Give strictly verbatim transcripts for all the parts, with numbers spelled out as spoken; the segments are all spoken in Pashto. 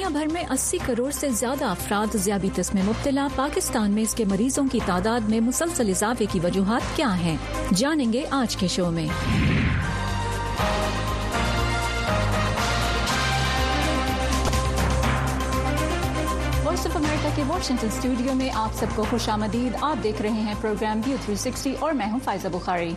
بھر میں اسی کروڑ سے زیادہ افراد ذیابیطس میں مبتلا. پاکستان میں اس کے مریضوں کی تعداد میں مسلسل اضافے کی وجوہات کیا ہیں، جانیں گے آج کے شو میں. وائس آف امریکہ کے واشنگٹن اسٹوڈیو میں آپ سب کو خوش آمدید. آپ دیکھ رہے ہیں پروگرام ویو تھری سکسٹی اور میں ہوں فائزہ بخاری.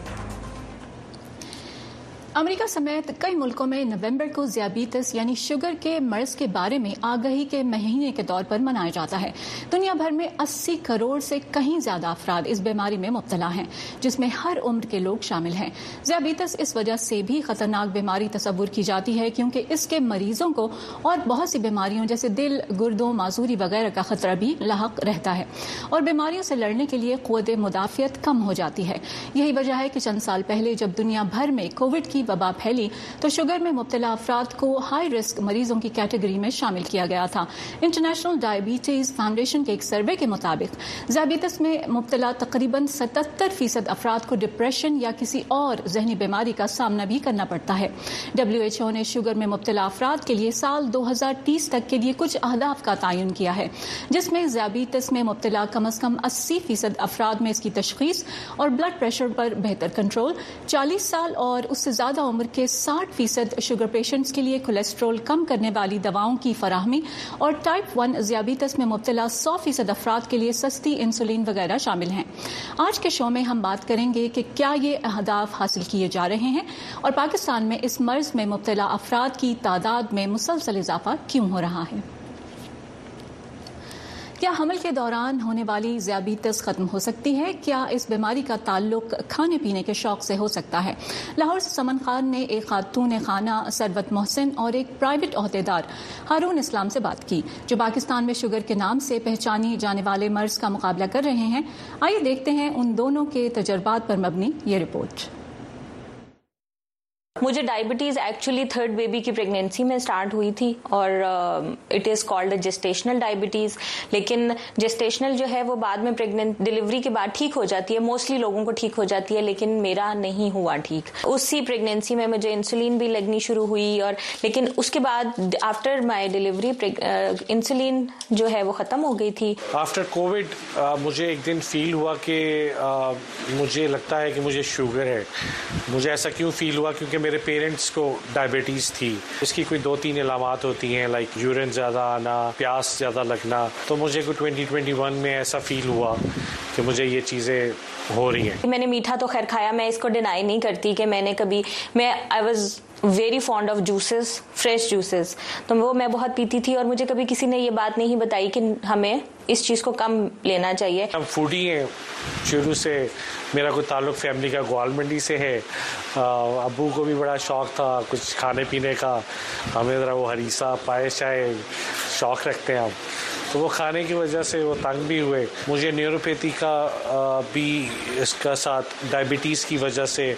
امریکہ سمیت کئی ملکوں میں نومبر کو ذیابیطس یعنی شوگر کے مرض کے بارے میں آگہی کے مہینے کے طور پر منایا جاتا ہے. دنیا بھر میں اسی کروڑ سے کہیں زیادہ افراد اس بیماری میں مبتلا ہیں، جس میں ہر عمر کے لوگ شامل ہیں. ذیابیطس اس وجہ سے بھی خطرناک بیماری تصور کی جاتی ہے کیونکہ اس کے مریضوں کو اور بہت سی بیماریوں جیسے دل، گردوں، معذوری وغیرہ کا خطرہ بھی لاحق رہتا ہے اور بیماریوں سے لڑنے کے لیے قوت مدافعت کم ہو جاتی ہے. یہی وجہ ہے کہ چند سال پہلے جب دنیا بھر میں کووڈ کی وبا پھیلی تو شوگر میں مبتلا افراد کو ہائی رسک مریضوں کی کیٹیگری میں شامل کیا گیا تھا. انٹرنیشنل ڈائبٹیز فاؤنڈیشن کے ایک سروے کے مطابق ذیابیطس میں مبتلا تقریباً ستتر فیصد افراد کو ڈپریشن یا کسی اور ذہنی بیماری کا سامنا بھی کرنا پڑتا ہے. ڈبلیو ایچ او نے شوگر میں مبتلا افراد کے لیے سال دو ہزار تیس تک کے لیے کچھ اہداف کا تعین کیا ہے، جس میں ذیابیطس میں مبتلا کم از کم اسی فیصد افراد میں اس کی تشخیص اور بلڈ پریشر پر بہتر کنٹرول، چالیس سال اور اس سے زیادہ عمر کے ساٹھ فیصد شوگر پیشنٹس کے لیے کولیسٹرول کم کرنے والی دواؤں کی فراہمی اور ٹائپ ون ذیابیطس میں مبتلا سو فیصد افراد کے لیے سستی انسولین وغیرہ شامل ہیں. آج کے شو میں ہم بات کریں گے کہ کیا یہ اہداف حاصل کیے جا رہے ہیں اور پاکستان میں اس مرض میں مبتلا افراد کی تعداد میں مسلسل اضافہ کیوں ہو رہا ہے. کیا حمل کے دوران ہونے والی ذیابیطس ختم ہو سکتی ہے؟ کیا اس بیماری کا تعلق کھانے پینے کے شوق سے ہو سکتا ہے؟ لاہور سے سمن خان نے ایک خاتون خانہ ثروت محسن اور ایک پرائیویٹ عہدیدار ہارون اسلام سے بات کی جو پاکستان میں شوگر کے نام سے پہچانی جانے والے مرض کا مقابلہ کر رہے ہیں. آئیے دیکھتے ہیں ان دونوں کے تجربات پر مبنی یہ رپورٹ. مجھے ڈائبٹیز ایکچولی تھرڈ بیبی کی پریگنینسی میں سٹارٹ ہوئی تھی اور اٹ از کالڈ جسٹیشنل ڈائبٹیز، لیکن جسٹیشنل جو ہے وہ بعد میں پریگننٹ ڈلیوری کے بعد ٹھیک ہو جاتی ہے، موسٹلی لوگوں کو ٹھیک ہو جاتی ہے، لیکن میرا نہیں ہوا ٹھیک. اسی پریگنینسی میں مجھے انسولین بھی لگنی شروع ہوئی اور لیکن اس کے بعد آفٹر مائی ڈلیوری انسولین جو ہے وہ ختم ہو گئی تھی. آفٹر کووڈ مجھے ایک دن فیل ہوا کہ مجھے لگتا ہے کہ مجھے شوگر ہے. مجھے ایسا کیوں فیل ہوا؟ کیونکہ میرے پیرنٹس کو ڈائبٹیز تھی. اس کی کوئی دو تین علامات ہوتی ہیں لائک یورین زیادہ آنا، پیاس زیادہ لگنا. تو مجھے کوئی ٹوینٹی ٹوینٹی ون میں ایسا فیل ہوا کہ مجھے یہ چیزیں ہو رہی ہیں. میں نے میٹھا تو خیر کھایا، میں اس کو ڈینائی نہیں کرتی کہ میں نے کبھی میں آئی واز ویری فونڈ آف جوسز، فریش جوسز، تو وہ میں بہت پیتی تھی اور مجھے کبھی کسی نے یہ بات نہیں بتائی کہ ہمیں اس چیز کو کم لینا چاہیے. ہم فوڈی ہیں، شروع سے میرا کوئی تعلق فیملی کا گوال منڈی سے ہے. ابو کو بھی بڑا شوق تھا کچھ کھانے پینے کا، ہمیں ذرا وہ ہریسہ پائے چائے شوق رکھتے ہیں ہم، تو وہ کھانے کی وجہ سے وہ تنگ بھی ہوئے. مجھے نیوروپیتھی کا بھی اس کا ساتھ ڈائبٹیز کی وجہ سے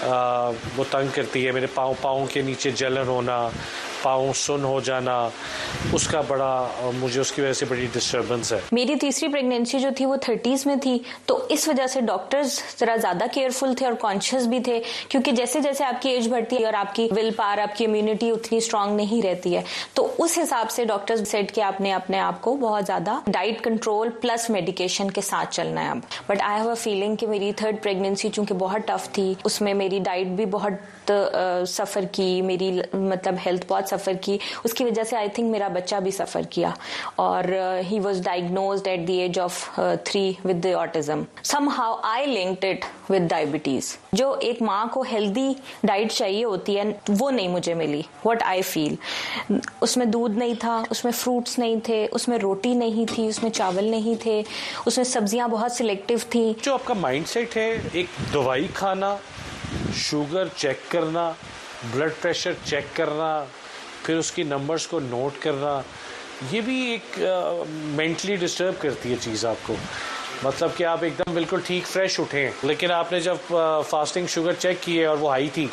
وہ تنگ کرتی ہے. میرے پاؤں پاؤں کے نیچے جلن ہونا، پاؤں سن ہو جانا، اس کا بڑا مجھے اس کی وجہ سے بڑی ڈسٹربنس ہے. میری تیسری پریگنینسی جو تھی وہ تھرٹیز میں تھی، تو اس وجہ سے ڈاکٹرز ذرا زیادہ کیئرفل تھے اور کانشیس بھی تھے، کیونکہ جیسے جیسے آپ کی ایج بڑھتی ہے اور آپ کی ول پاور، آپ کی امیونٹی اتنی اسٹرانگ نہیں رہتی ہے، تو اس حساب سے ڈاکٹرز سیٹ کہ آپ نے اپنے آپ کو بہت زیادہ ڈائٹ کنٹرول پلس میڈیکیشن کے ساتھ چلنا ہے اب. بٹ آئی ہیو اے فیلنگ کہ میری تھرڈ پریگنینسی چونکہ بہت ٹف تھی، اس میں میری ڈائٹ بھی بہت سفر کی، میری مطلب ہیلتھ بہت سفر کی، اس کی وجہ سے آئی تھنک میرا بچہ بھی سفر کیا اور ہی واز ڈائگنوزڈ ایٹ دی ایج آف تھری ود دی آٹزم. سم ہاؤ آئی لنکڈ اٹ ود ڈائبٹیز. جو ایک ماں کو ہیلدی ڈائٹ چاہیے ہوتی ہے وہ نہیں مجھے ملی. واٹ آئی فیل، اس میں دودھ نہیں تھا، اس میں فروٹس نہیں تھے، اس میں روٹی نہیں تھی، اس میں چاول نہیں تھے، اس میں سبزیاں بہت سلیکٹیو تھیں. جو آپ کا مائنڈ سیٹ ہے، ایک دوائی کھانا، شوگر چیک کرنا، بلڈ پریشر چیک کرنا، پھر اس کی نمبرز کو نوٹ کرنا، یہ بھی ایک مینٹلی ڈسٹرب کرتی ہے چیز آپ کو. مطلب کہ آپ ایک دم بالکل ٹھیک فریش اٹھے ہیں، لیکن آپ نے جب فاسٹنگ شوگر چیک کی ہے اور وہ ہائی تھی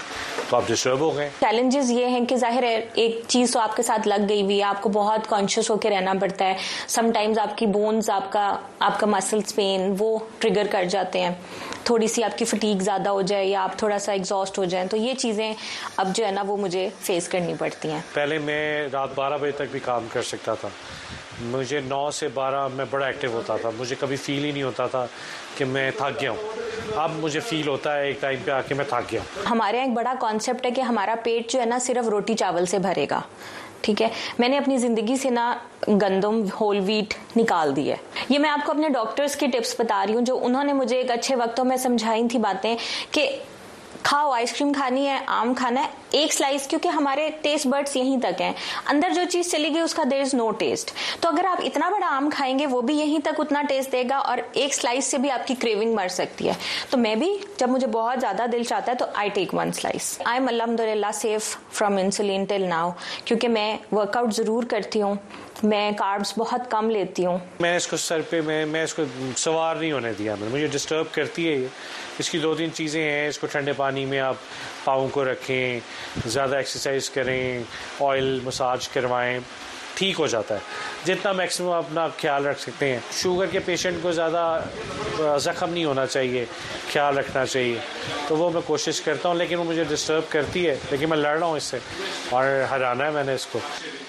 تو آپ ڈسٹرب ہو گئے. چیلنجز یہ ہیں کہ ظاہر ہے ایک چیز تو آپ کے ساتھ لگ گئی ہوئی ہے, آپ کو بہت کانشیس ہو کے رہنا پڑتا ہے. سم ٹائمز آپ کی بونز, آپ کا آپ کا مسلس پین وہ ٹریگر کر جاتے ہیں, تھوڑی سی آپ کی فٹیگ زیادہ ہو جائے یا آپ تھوڑا سا ایگزاسٹ ہو جائیں, تو یہ چیزیں اب جو ہے نا وہ مجھے فیس کرنی پڑتی ہیں. پہلے میں رات بارہ بجے تک بھی کام کر سکتا تھا, مجھے نو سے بارہ میں بڑا ایکٹیو ہوتا تھا, مجھے کبھی فیل ہی نہیں ہوتا تھا کہ میں تھک گیا ہوں. اب مجھے فیل ہوتا ہے ایک ٹائم پہ آ کے میں تھک گیا ہوں. ہمارے یہاں ایک بڑا کانسیپٹ ہے کہ ہمارا پیٹ جو ہے نا صرف روٹی چاول سے بھرے گا. ٹھیک ہے, میں نے اپنی زندگی سے نا گندم ہول ویٹ نکال دی ہے. یہ میں آپ کو اپنے ڈاکٹرز کی ٹپس بتا رہی ہوں جو انہوں نے مجھے ایک اچھے وقتوں میں سمجھائی تھی باتیں کہ کھاؤ, آئس کریم کھانی ہے, آم کھانا ہے, ایک سلائس, کیونکہ ہمارے ٹیسٹ برڈس یہیں تک ہیں, اندر جو چیز چلی گئی اس کا دیر از نو ٹیسٹ. تو اگر آپ اتنا بڑا آم کھائیں گے وہ بھی یہیں تک اتنا ٹیسٹ دے گا اور ایک سلائس سے بھی آپ کی کریونگ مر سکتی ہے. تو میں بھی جب مجھے بہت زیادہ دل چاہتا ہے تو آئی ٹیک ون سلائس. آئی ایم الحمد للہ سیف فرام انسولین ٹل ناؤ, کیونکہ میں ورک آؤٹ ضرور کرتی ہوں, میں کاربس بہت کم لیتی ہوں. میں اس کو سر پہ میں میں اس کو سوار نہیں ہونے دیا, میں مجھے ڈسٹرب کرتی ہے. اس کی دو تین چیزیں ہیں, اس کو ٹھنڈے پانی میں آپ پاؤں کو رکھیں, زیادہ ایکسرسائز کریں, آئل مساج کروائیں, ٹھیک ہو جاتا ہے. جتنا میکسیمم اپنا خیال رکھ سکتے ہیں. شوگر کے پیشنٹ کو زیادہ زخم نہیں ہونا چاہیے, خیال رکھنا چاہیے, تو وہ میں کوشش کرتا ہوں, لیکن وہ مجھے ڈسٹرب کرتی ہے, لیکن میں لڑ رہا ہوں اس سے اور ہرانا ہے میں نے اس کو.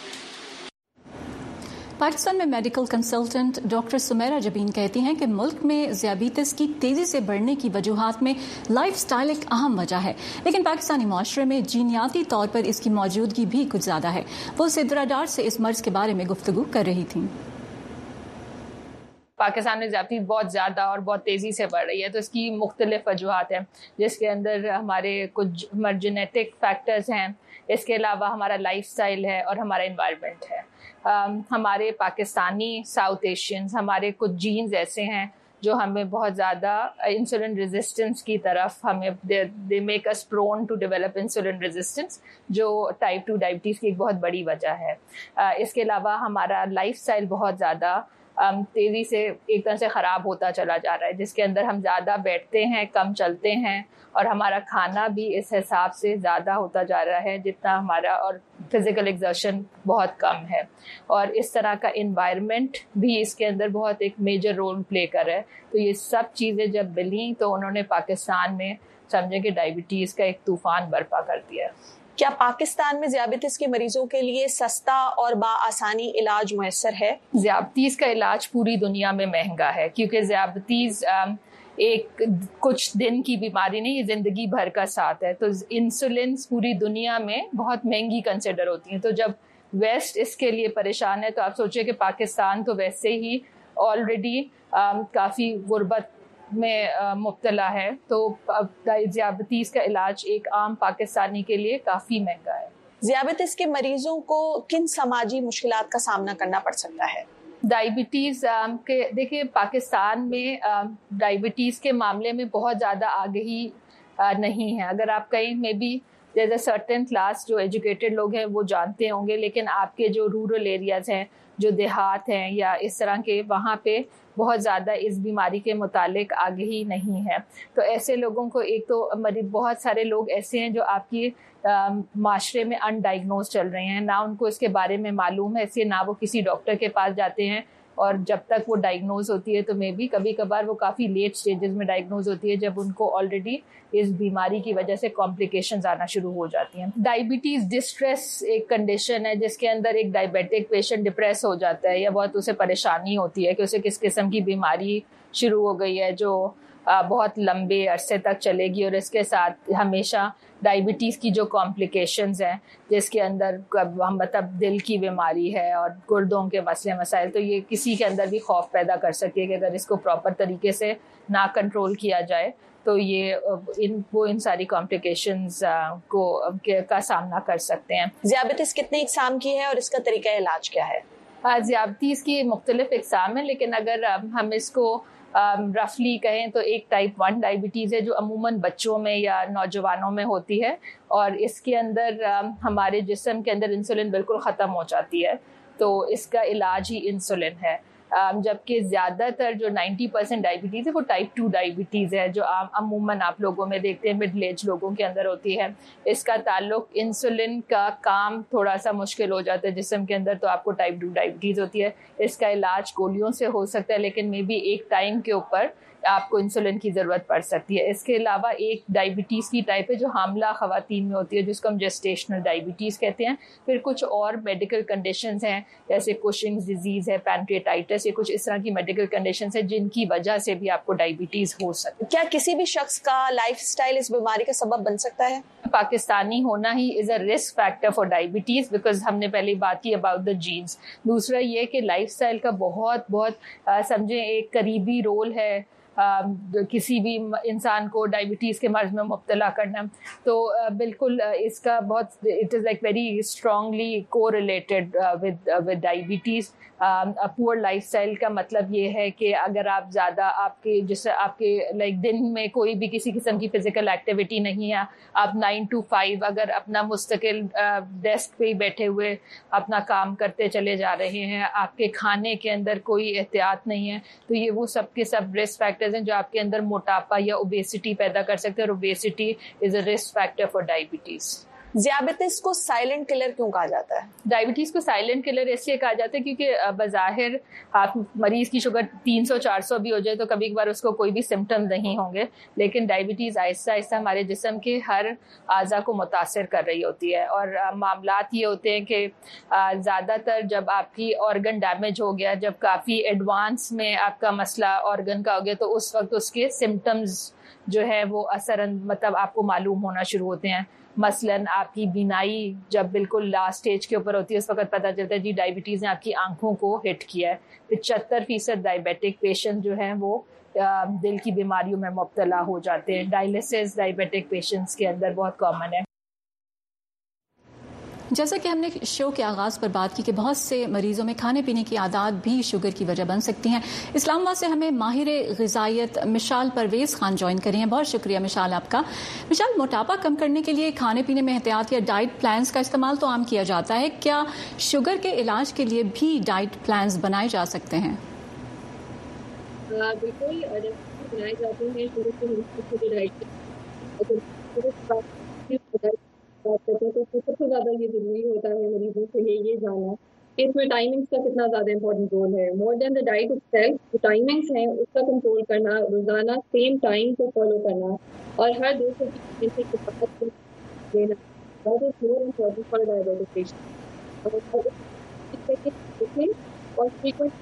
پاکستان میں میڈیکل کنسلٹنٹ ڈاکٹر سمیرہ جبین کہتی ہیں کہ ملک میں ذیابیطس کی تیزی سے بڑھنے کی وجوہات میں لائف سٹائل ایک اہم وجہ ہے, لیکن پاکستانی معاشرے میں جینیاتی طور پر اس کی موجودگی بھی کچھ زیادہ ہے. وہ سدرا ڈار سے اس مرض کے بارے میں گفتگو کر رہی تھیں. پاکستان میں ذیابیطس بہت زیادہ اور بہت تیزی سے بڑھ رہی ہے, تو اس کی مختلف وجوہات ہیں, جس کے اندر ہمارے کچھ جینیٹک فیکٹرز ہیں, اس کے علاوہ ہمارا لائف سٹائل ہے اور ہمارا انوائرمنٹ ہے. ہمارے پاکستانی ساؤتھ ایشینز, ہمارے کچھ جینز ایسے ہیں جو ہمیں بہت زیادہ انسولین ریزسٹنس کی طرف ہمیں دے میک اس پرون ٹو ڈیولپ انسولین ریزسٹنس, جو ٹائپ ٹو ڈائبٹیز کی ایک بہت بڑی وجہ ہے. اس کے علاوہ ہمارا لائف سٹائل بہت زیادہ تیزی سے ایک طرح سے خراب ہوتا چلا جا رہا ہے, جس کے اندر ہم زیادہ بیٹھتے ہیں, کم چلتے ہیں, اور ہمارا کھانا بھی اس حساب سے زیادہ ہوتا جا رہا ہے جتنا ہمارا, اور فزیکل ایگزرشن بہت کم ہے. اور اس طرح کا انوائرمنٹ بھی اس کے اندر بہت ایک میجر رول پلے کر رہا ہے. تو یہ سب چیزیں جب ملیں تو انہوں نے پاکستان میں سمجھے کہ ڈائبٹیز کا ایک طوفان برپا کر دیا. کیا پاکستان میں ذیابیطس کے مریضوں کے لیے سستا اور بآسانی علاج میسر ہے؟ ذیابیطس کا علاج پوری دنیا میں مہنگا ہے, کیونکہ ذیابیطس ایک کچھ دن کی بیماری نہیں, یہ زندگی بھر کا ساتھ ہے. تو انسولینس پوری دنیا میں بہت مہنگی کنسیڈر ہوتی ہیں. تو جب ویسٹ اس کے لیے پریشان ہے تو آپ سوچیں کہ پاکستان تو ویسے ہی آلریڈی کافی غربت میں مبتلا ہے, تو ذیابیطس کا علاج ایک عام پاکستانی کے لیے کافی مہنگا ہے. ذیابیطس کے مریضوں کو کن سماجی مشکلات کا سامنا کرنا پڑ سکتا ہے؟ ڈائبٹیز کے دیکھیں پاکستان میں ڈائبٹیز کے معاملے میں بہت زیادہ آگہی نہیں ہے. اگر آپ کہیں میں بھی دیر اے سرٹن کلاس جو ایجوکیٹڈ لوگ ہیں وہ جانتے ہوں گے, لیکن آپ کے جو رورل ایریاز ہیں, جو دیہات ہیں یا اس طرح کے, وہاں پہ بہت زیادہ اس بیماری کے متعلق آگہی نہیں ہے. تو ایسے لوگوں کو ایک تو بہت سارے لوگ ایسے ہیں جو آپ کی معاشرے میں ان ڈائگنوز چل رہے ہیں, نہ ان کو اس کے بارے میں معلوم ہے, اس لیے نہ وہ کسی ڈاکٹر کے پاس جاتے ہیں, اور جب تک وہ ڈائگنوز ہوتی ہے تو میں بھی کبھی کبھار وہ کافی لیٹ سٹیجز میں ڈائگنوز ہوتی ہے, جب ان کو آلریڈی اس بیماری کی وجہ سے کمپلیکیشنز آنا شروع ہو جاتی ہیں. ڈائبٹیز ڈسٹریس ایک کنڈیشن ہے جس کے اندر ایک ڈائبیٹک پیشنٹ ڈپریس ہو جاتا ہے, یا بہت اسے پریشانی ہوتی ہے کہ اسے کس قسم کی بیماری شروع ہو گئی ہے جو بہت لمبے عرصے تک چلے گی, اور اس کے ساتھ ہمیشہ ڈائبٹیز کی جو کمپلیکیشنز ہیں جس کے اندر مطلب دل کی بیماری ہے اور گردوں کے مسئلے مسائل, تو یہ کسی کے اندر بھی خوف پیدا کر سکے کہ اگر اس کو پراپر طریقے سے نہ کنٹرول کیا جائے تو یہ ان وہ ان ساری کمپلیکیشنز کو کا سامنا کر سکتے ہیں. ذیابیطس کتنے اقسام کی ہے اور اس کا طریقہ علاج کیا ہے؟ ذیابیطس کی مختلف اقسام ہیں, لیکن اگر ہم اس کو رفلی کہیں تو ایک ٹائپ ون ڈائبٹیز ہے جو عموماً بچوں میں یا نوجوانوں میں ہوتی ہے, اور اس کے اندر ہمارے جسم کے اندر انسولین بالکل ختم ہو جاتی ہے, تو اس کا علاج ہی انسولین ہے. جبکہ زیادہ تر جو نائنٹی پرسینٹ ڈائبٹیز ہے وہ ٹائپ ٹو ڈائبٹیز ہے جو عموماً آپ لوگوں میں دیکھتے ہیں مڈل ایج لوگوں کے اندر ہوتی ہے. اس کا تعلق انسولن کا کام تھوڑا سا مشکل ہو جاتا ہے جسم کے اندر, تو آپ کو ٹائپ ٹو ڈائبٹیز ہوتی ہے. اس کا علاج گولیوں سے ہو سکتا ہے, لیکن مے بی ایک ٹائم کے اوپر آپ کو انسولن کی ضرورت پڑ سکتی ہے. اس کے علاوہ ایک ڈائبٹیز کی ٹائپ ہے جو حاملہ خواتین میں ہوتی ہے, جس کو ہم جسٹیشنل ڈائبٹیز کہتے ہیں. پھر کچھ اور میڈیکل کنڈیشنز ہیں جیسے کوشنگز ڈیزیز ہے, پینکریٹائٹس, یہ کچھ اس طرح کی میڈیکل کنڈیشنز ہیں جن کی وجہ سے بھی آپ کو ڈائبٹیز ہو سکتی ہے. کیا کسی بھی شخص کا لائف سٹائل اس بیماری کا سبب بن سکتا ہے؟ پاکستانی ہونا ہی از اے رسک فیکٹر فار ڈائبٹیز, بیکاز ہم نے پہلے بات کی اباؤٹ دا جینز. دوسرا یہ کہ لائف سٹائل کا بہت بہت سمجھیں ایک قریبی رول ہے کسی بھی انسان کو ڈائبٹیز کے مرض میں مبتلا کرنا. تو بالکل اس کا بہت اٹ از لائک ویری اسٹرانگلی کو ریلیٹڈ ود ود ڈائبٹیز. پور لائف اسٹائل کا مطلب یہ ہے کہ اگر آپ زیادہ آپ کے جس آپ کے لائک دن میں کوئی بھی کسی قسم کی فزیکل ایکٹیویٹی نہیں ہے, آپ نائن ٹو فائیو اگر اپنا مستقل ڈیسک پہ ہی بیٹھے ہوئے اپنا کام کرتے چلے جا رہے ہیں, آپ کے کھانے کے اندر کوئی احتیاط نہیں ہے, تو یہ وہ سب کے سب رسک فیکٹرز ہیں جو آپ کے اندر موٹاپا یا اوبیسٹی پیدا کر سکتے ہیں, اور اوبیسٹی از اے رسک فیکٹر فار ڈائبٹیز. ذیابیطس کو سائلنٹ کلر کیوں کہا جاتا ہے؟ ڈائبٹیز کو سائلنٹ کلر اس لیے کہا جاتا ہے کیونکہ بظاہر آپ مریض کی شوگر تین سو چار سو بھی ہو جائے تو کبھی کبھار اس کو کوئی بھی سمٹم نہیں ہوں گے, لیکن ڈائبٹیز آہستہ آہستہ ہمارے جسم کے ہر اعضاء کو متاثر کر رہی ہوتی ہے. اور معاملات یہ ہوتے ہیں کہ زیادہ تر جب آپ کی آرگن ڈیمیج ہو گیا, جب کافی ایڈوانس میں آپ کا مسئلہ آرگن کا ہو گیا, تو اس وقت اس کے سمٹمز جو ہے وہ اثر مطلب آپ کو معلوم ہونا شروع ہوتے ہیں. مثلاً آپ کی بینائی جب بالکل لاسٹ سٹیج کے اوپر ہوتی ہے اس وقت پتہ چلتا ہے جی ڈائبٹیز نے آپ کی آنکھوں کو ہٹ کیا ہے. پچہتر فیصد ڈائبیٹک پیشنٹ جو ہیں وہ دل کی بیماریوں میں مبتلا ہو جاتے ہیں. ڈائلسس ڈائبیٹک پیشنٹس کے اندر بہت کامن ہے. جیسا کہ ہم نے شو کے آغاز پر بات کی کہ بہت سے مریضوں میں کھانے پینے کی عادات بھی شوگر کی وجہ بن سکتی ہیں. اسلام آباد سے ہمیں ماہر غذائیت مشال پرویز خان جوائن کری ہیں. بہت شکریہ مشال آپ کا. مشال, موٹاپا کم کرنے کے لیے کھانے پینے میں احتیاط یا ڈائٹ پلانز کا استعمال تو عام کیا جاتا ہے, کیا شوگر کے علاج کے لیے بھی ڈائٹ پلانز بنائے جا سکتے ہیں؟ بالکل بنائے جاتے ہیں. شوگر کے ڈائٹ تو سب سے زیادہ یہ ضروری ہوتا ہے مریضوں کے لیے یہ جاننا کہ اس میں ٹائمنگس کا کتنا زیادہ امپورٹنٹ رول ہے. مور دین دا ڈائٹ اٹ سیلف, جو ٹائمنگس ہیں اس کا کنٹرول کرنا, روزانہ سیم ٹائم کو فالو کرنا, اور ہر دو سو گھنٹے کے بعد دینا دیٹ از مور امپورٹنٹ فار ڈائبیٹک پیشنٹ. اور فریکوینٹ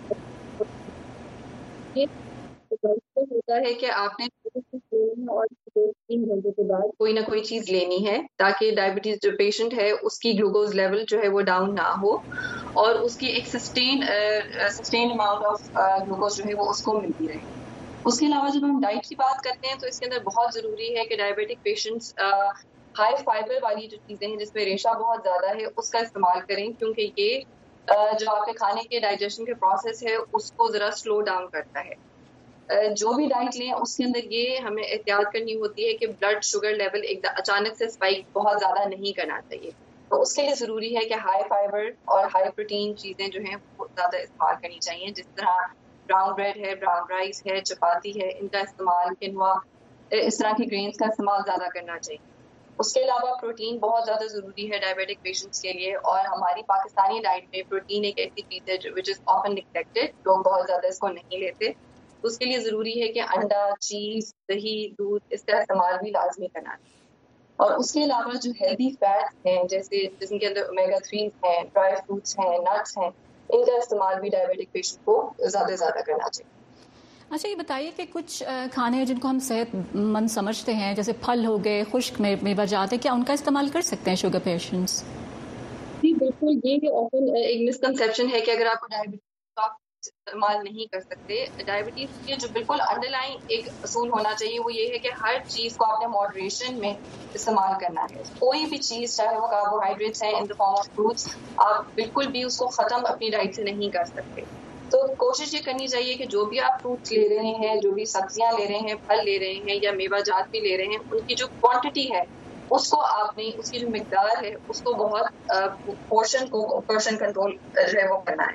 ہوتا ہے کہ آپ نے اور دو تین گھنٹے کے بعد کوئی نہ کوئی چیز لینی ہے تاکہ ڈائبٹیز جو پیشنٹ ہے اس کی گلوکوز لیول جو ہے وہ ڈاؤن نہ ہو, اور اس کی ایک سسٹین سسٹین اماؤنٹ آف گلوکوز جو ہے وہ اس کو ملتی رہے. اس کے علاوہ جب ہم ڈائٹ کی بات کرتے ہیں تو اس کے اندر بہت ضروری ہے کہ ڈائبٹک پیشنٹس ہائی فائبر والی جو چیزیں ہیں جس میں ریشا بہت زیادہ ہے اس کا استعمال کریں, کیونکہ یہ جو آپ کے کھانے کے ڈائجیشن کے پروسیس ہے اس کو ذرا سلو ڈاؤن کرتا ہے. جو بھی ڈائٹ لیں اس کے اندر یہ ہمیں احتیاط کرنی ہوتی ہے کہ بلڈ شوگر لیول ایک اچانک سے اسپائک بہت زیادہ نہیں کرنا چاہیے. تو اس کے لیے ضروری ہے کہ ہائی فائبر اور ہائی پروٹین چیزیں جو ہیں وہ زیادہ استعمال کرنی چاہیے, جس طرح براؤن بریڈ ہے, براؤن رائس ہے, چپاتی ہے, ان کا استعمال, کنوا, اس طرح کی گرینز کا استعمال زیادہ کرنا چاہیے. اس کے علاوہ پروٹین بہت زیادہ ضروری ہے ڈائبیٹک پیشنٹس کے لیے, اور ہماری پاکستانی ڈائٹ میں پروٹین ایک ایسی چیز ہے وچ از آفن نیگلیکٹڈ, لوگ بہت زیادہ اس کو نہیں لیتے. اس کے لیے ضروری ہے کہ انڈا, چیز, دہی, دودھ اس کا استعمال بھی لازمی کرنا ہے. اور اس کے علاوہ جو ہیلدی فیٹس ہیں جیسے جن کے اندر اومیگا تھریز ہیں, ڈرائی فروٹس ہیں, نٹس ہیں, ان کا استعمال بھی ڈائبیٹک پیشنٹ کو زیادہ سے زیادہ کرنا چاہیے. اچھا, یہ بتائیے کہ کچھ کھانے ہیں جن کو ہم صحت مند سمجھتے ہیں, جیسے پھل ہو گئے, خشک میوہ جات ہیں, کیا ان کا استعمال کر سکتے ہیں شوگر پیشنٹس؟ جی بالکل, یہ آفن ایک مسکنسیپشن ہے کہ اگر آپ کو ڈائبٹیز استعمال نہیں کر سکتے. ڈائبٹیز کے جو بالکل انڈر لائن ایک اصول ہونا چاہیے وہ یہ ہے کہ ہر چیز کو آپ نے ماڈریشن میں استعمال کرنا ہے. کوئی بھی چیز چاہے وہ کاربوہائیڈریٹس ہیں ان دا فارم آف فروٹس, آپ بالکل بھی اس کو ختم اپنی ڈائٹ سے نہیں کر سکتے. تو کوشش یہ کرنی چاہیے کہ جو بھی آپ فروٹس لے رہے ہیں, جو بھی سبزیاں لے رہے ہیں, پھل لے رہے ہیں یا میوہ جات بھی لے رہے ہیں, ان کی جو کوانٹٹی ہے اس کو آپ نے, اس کی جو مقدار ہے اس کو بہت پورشن کو پورشن کنٹرول جو ہے وہ کرنا ہے.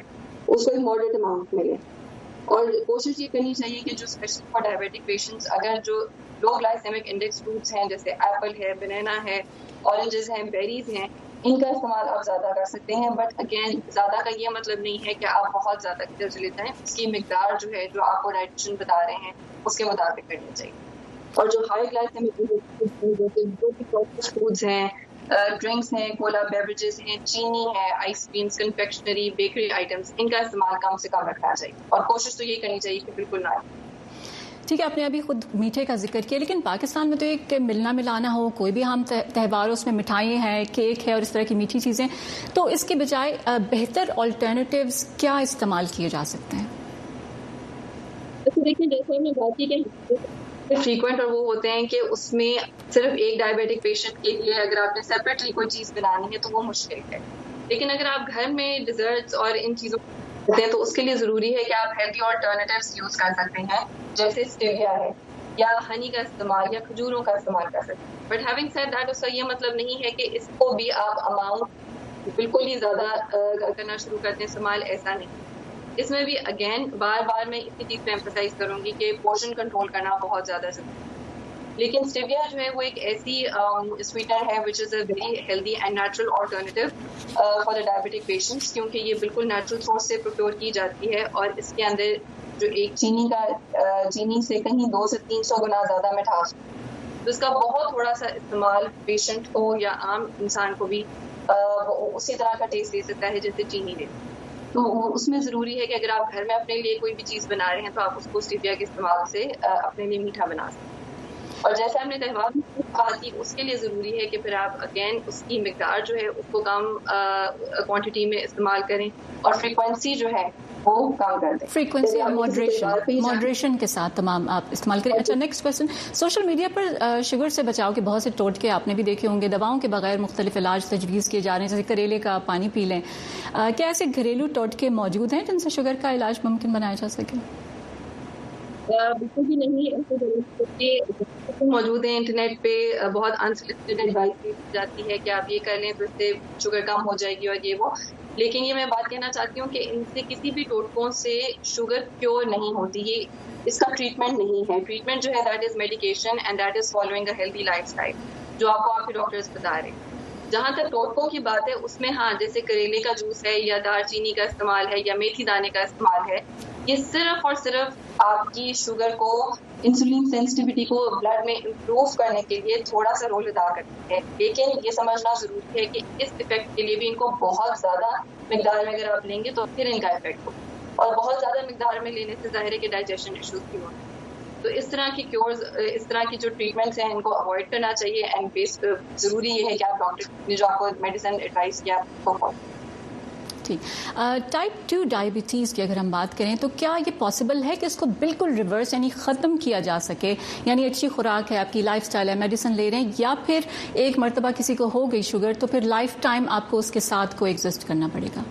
اس کو ایک ماڈریٹ اماؤنٹ ملے. اور کوشش یہ کرنی چاہیے کہ جو اسپیشلی فار ڈائبیٹک پیشنٹس اگر جو لو گلائسیمک انڈیکس فروٹس ہیں جیسے ایپل ہے, بنانا ہے, اورنجز ہیں, بیریز ہیں, ان کا استعمال آپ زیادہ کر سکتے ہیں. بٹ اگین زیادہ کا یہ مطلب نہیں ہے کہ آپ بہت زیادہ کی طرف چلے جائیں. اس کی مقدار جو ہے جو آپ کو ڈائٹیشین بتا رہے ہیں اس کے مطابق کرنی چاہیے. اور جو ہائی گلائسیمک فوڈز ہیں, ڈرنکس ہیں, کولا بیوریجز ہیں, چینی ہے, آئس کریمس, کنفیکشنری, بیکری آئٹمس, ان کا استعمال کم سے کم رکھنا چاہیے. اور کوشش تو یہ کرنی چاہیے کہ بالکل نہ. ٹھیک ہے, آپ نے ابھی خود میٹھے کا ذکر کیا, لیکن پاکستان میں تو ایک ملنا ملانا ہو, کوئی بھی ہم تہوار اس میں مٹھائیاں ہیں, کیک ہے اور اس طرح کی میٹھی چیزیں, تو اس کے بجائے بہتر آلٹرنیٹیوز کیا استعمال کیے جا سکتے ہیں؟ دیکھیں جیسے ہم نے بات کی کہ فریکوینٹ اور وہ ہوتے ہیں کہ اس میں صرف ایک ڈائبیٹک پیشنٹ کے لیے اگر آپ نے سیپریٹلی کوئی چیز بنانی ہے تو وہ مشکل ہے. لیکن اگر آپ گھر میں ڈیزرٹس اور ان چیزوں کو ہیں تو اس کے لیے ضروری ہے کہ آپ ہیلتھی آلٹرنیٹیوز یوز کر سکتے ہیں, جیسے اسٹیویا ہے یا ہنی کا استعمال یا کھجوروں کا استعمال کر سکتے ہیں. بٹ ہیونگ سیڈ دیٹ اس کا یہ مطلب نہیں ہے کہ اس کو بھی آپ اماؤنٹ بالکل ہی زیادہ کرنا شروع کرتے ہیں استعمال, ایسا نہیں. اس میں بھی اگین بار بار میں اسی چیز پہ ایمفسائز کروں گی کہ پورشن کنٹرول کرنا بہت زیادہ ضروری ہے. لیکن اسٹیویا جو ہے وہ ایک ایسی سویٹنر ہے وچ از اے ویری ہیلدی اینڈ نیچرل آلٹرنیٹیو فار دا ڈائبیٹک پیشنٹس, کیونکہ یہ بالکل نیچرل سورس سے پروکیور کی جاتی ہے اور اس کے اندر جو ایک چینی کا چینی سے کہیں دو سے تین سو گنا زیادہ مٹھاس, تو اس کا بہت تھوڑا سا استعمال پیشنٹ کو یا عام انسان کو بھی اسی طرح کا ٹیسٹ دے سکتا ہے جیسے چینی دے. تو اس میں ضروری ہے کہ اگر آپ گھر میں اپنے لیے کوئی بھی چیز بنا رہے ہیں تو آپ اس کو اسٹیویا کے استعمال سے اپنے لیے میٹھا بنا سکتے ہیں. اور جیسے ہم نے تہوار میں بات کی اس کے لیے ضروری ہے کہ پھر آپ اگین اس کی مقدار جو ہے اس کو کم کوانٹٹی میں استعمال کریں اور فریکوینسی جو ہے وہ کم کر دیں. فریکوینسی اور ماڈریشن ماڈریشن کے ساتھ تمام آپ استعمال کریں. اچھا, نیکسٹ کوشچن, سوشل میڈیا پر شوگر سے بچاؤ کے بہت سے ٹوٹکے آپ نے بھی دیکھے ہوں گے. دواؤں کے بغیر مختلف علاج تجویز کیے جا رہے ہیں, جیسے کریلے کا پانی پی لیں. کیا ایسے گھریلو ٹوٹکے موجود ہیں جن سے شوگر کا علاج ممکن بنایا جا سکے؟ بالکل بھی نہیں, ایسے موجود ہیں. انٹرنیٹ پہ بہت انسولسٹڈ ایڈوائس دی جاتی ہے کہ آپ یہ کر لیں تو اس سے شوگر کم ہو جائے گی اور یہ وہ. لیکن یہ میں بات کہنا چاہتی ہوں کہ ان سے کسی بھی ٹوٹکوں سے شوگر کیور نہیں ہوتی. یہ اس کا ٹریٹمنٹ نہیں ہے. ٹریٹمنٹ جو ہے دیٹ از میڈیکیشن اینڈ دیٹ از فالوئنگ اے ہیلدی لائف اسٹائل, جو آپ کو آپ کے ڈاکٹرز بتا رہے ہیں. جہاں تک ٹوٹکوں کی بات ہے اس میں ہاں جیسے کریلے کا جوس ہے یا دار چینی کا استعمال ہے یا میتھی دانے کا استعمال ہے, یہ صرف اور صرف آپ کی شوگر کو, انسولین سینسٹیوٹی کو بلڈ میں امپروو کرنے کے لیے تھوڑا سا رول ادا کرتی ہے. لیکن یہ سمجھنا ضروری ہے کہ اس افیکٹ کے لیے بھی ان کو بہت زیادہ مقدار میں اگر آپ لیں گے تو پھر ان کا افیکٹ ہو, اور بہت زیادہ مقدار میں لینے سے ظاہر ہے کہ ڈائجیشن ایشوز بھی ہوتے ہیں. تو اس طرح کی کیورز, اس طرح کی جو ٹریٹمنٹس ہیں ان کو اوائڈ کرنا چاہیے. اینڈ بیس ضروری یہ ہے کہ آپ ڈاکٹر نے جو آپ کو میڈیسن ایڈوائز کیا وہ فالو. ٹھیک, ٹائپ ٹو ڈائبٹیز کی اگر ہم بات کریں تو کیا یہ پاسبل ہے کہ اس کو بالکل ریورس یعنی ختم کیا جا سکے؟ یعنی اچھی خوراک ہے, آپ کی لائف سٹائل ہے, میڈیسن لے رہے ہیں, یا پھر ایک مرتبہ کسی کو ہو گئی شوگر تو پھر لائف ٹائم آپ کو اس کے ساتھ کو ایگزسٹ کرنا پڑے گا؟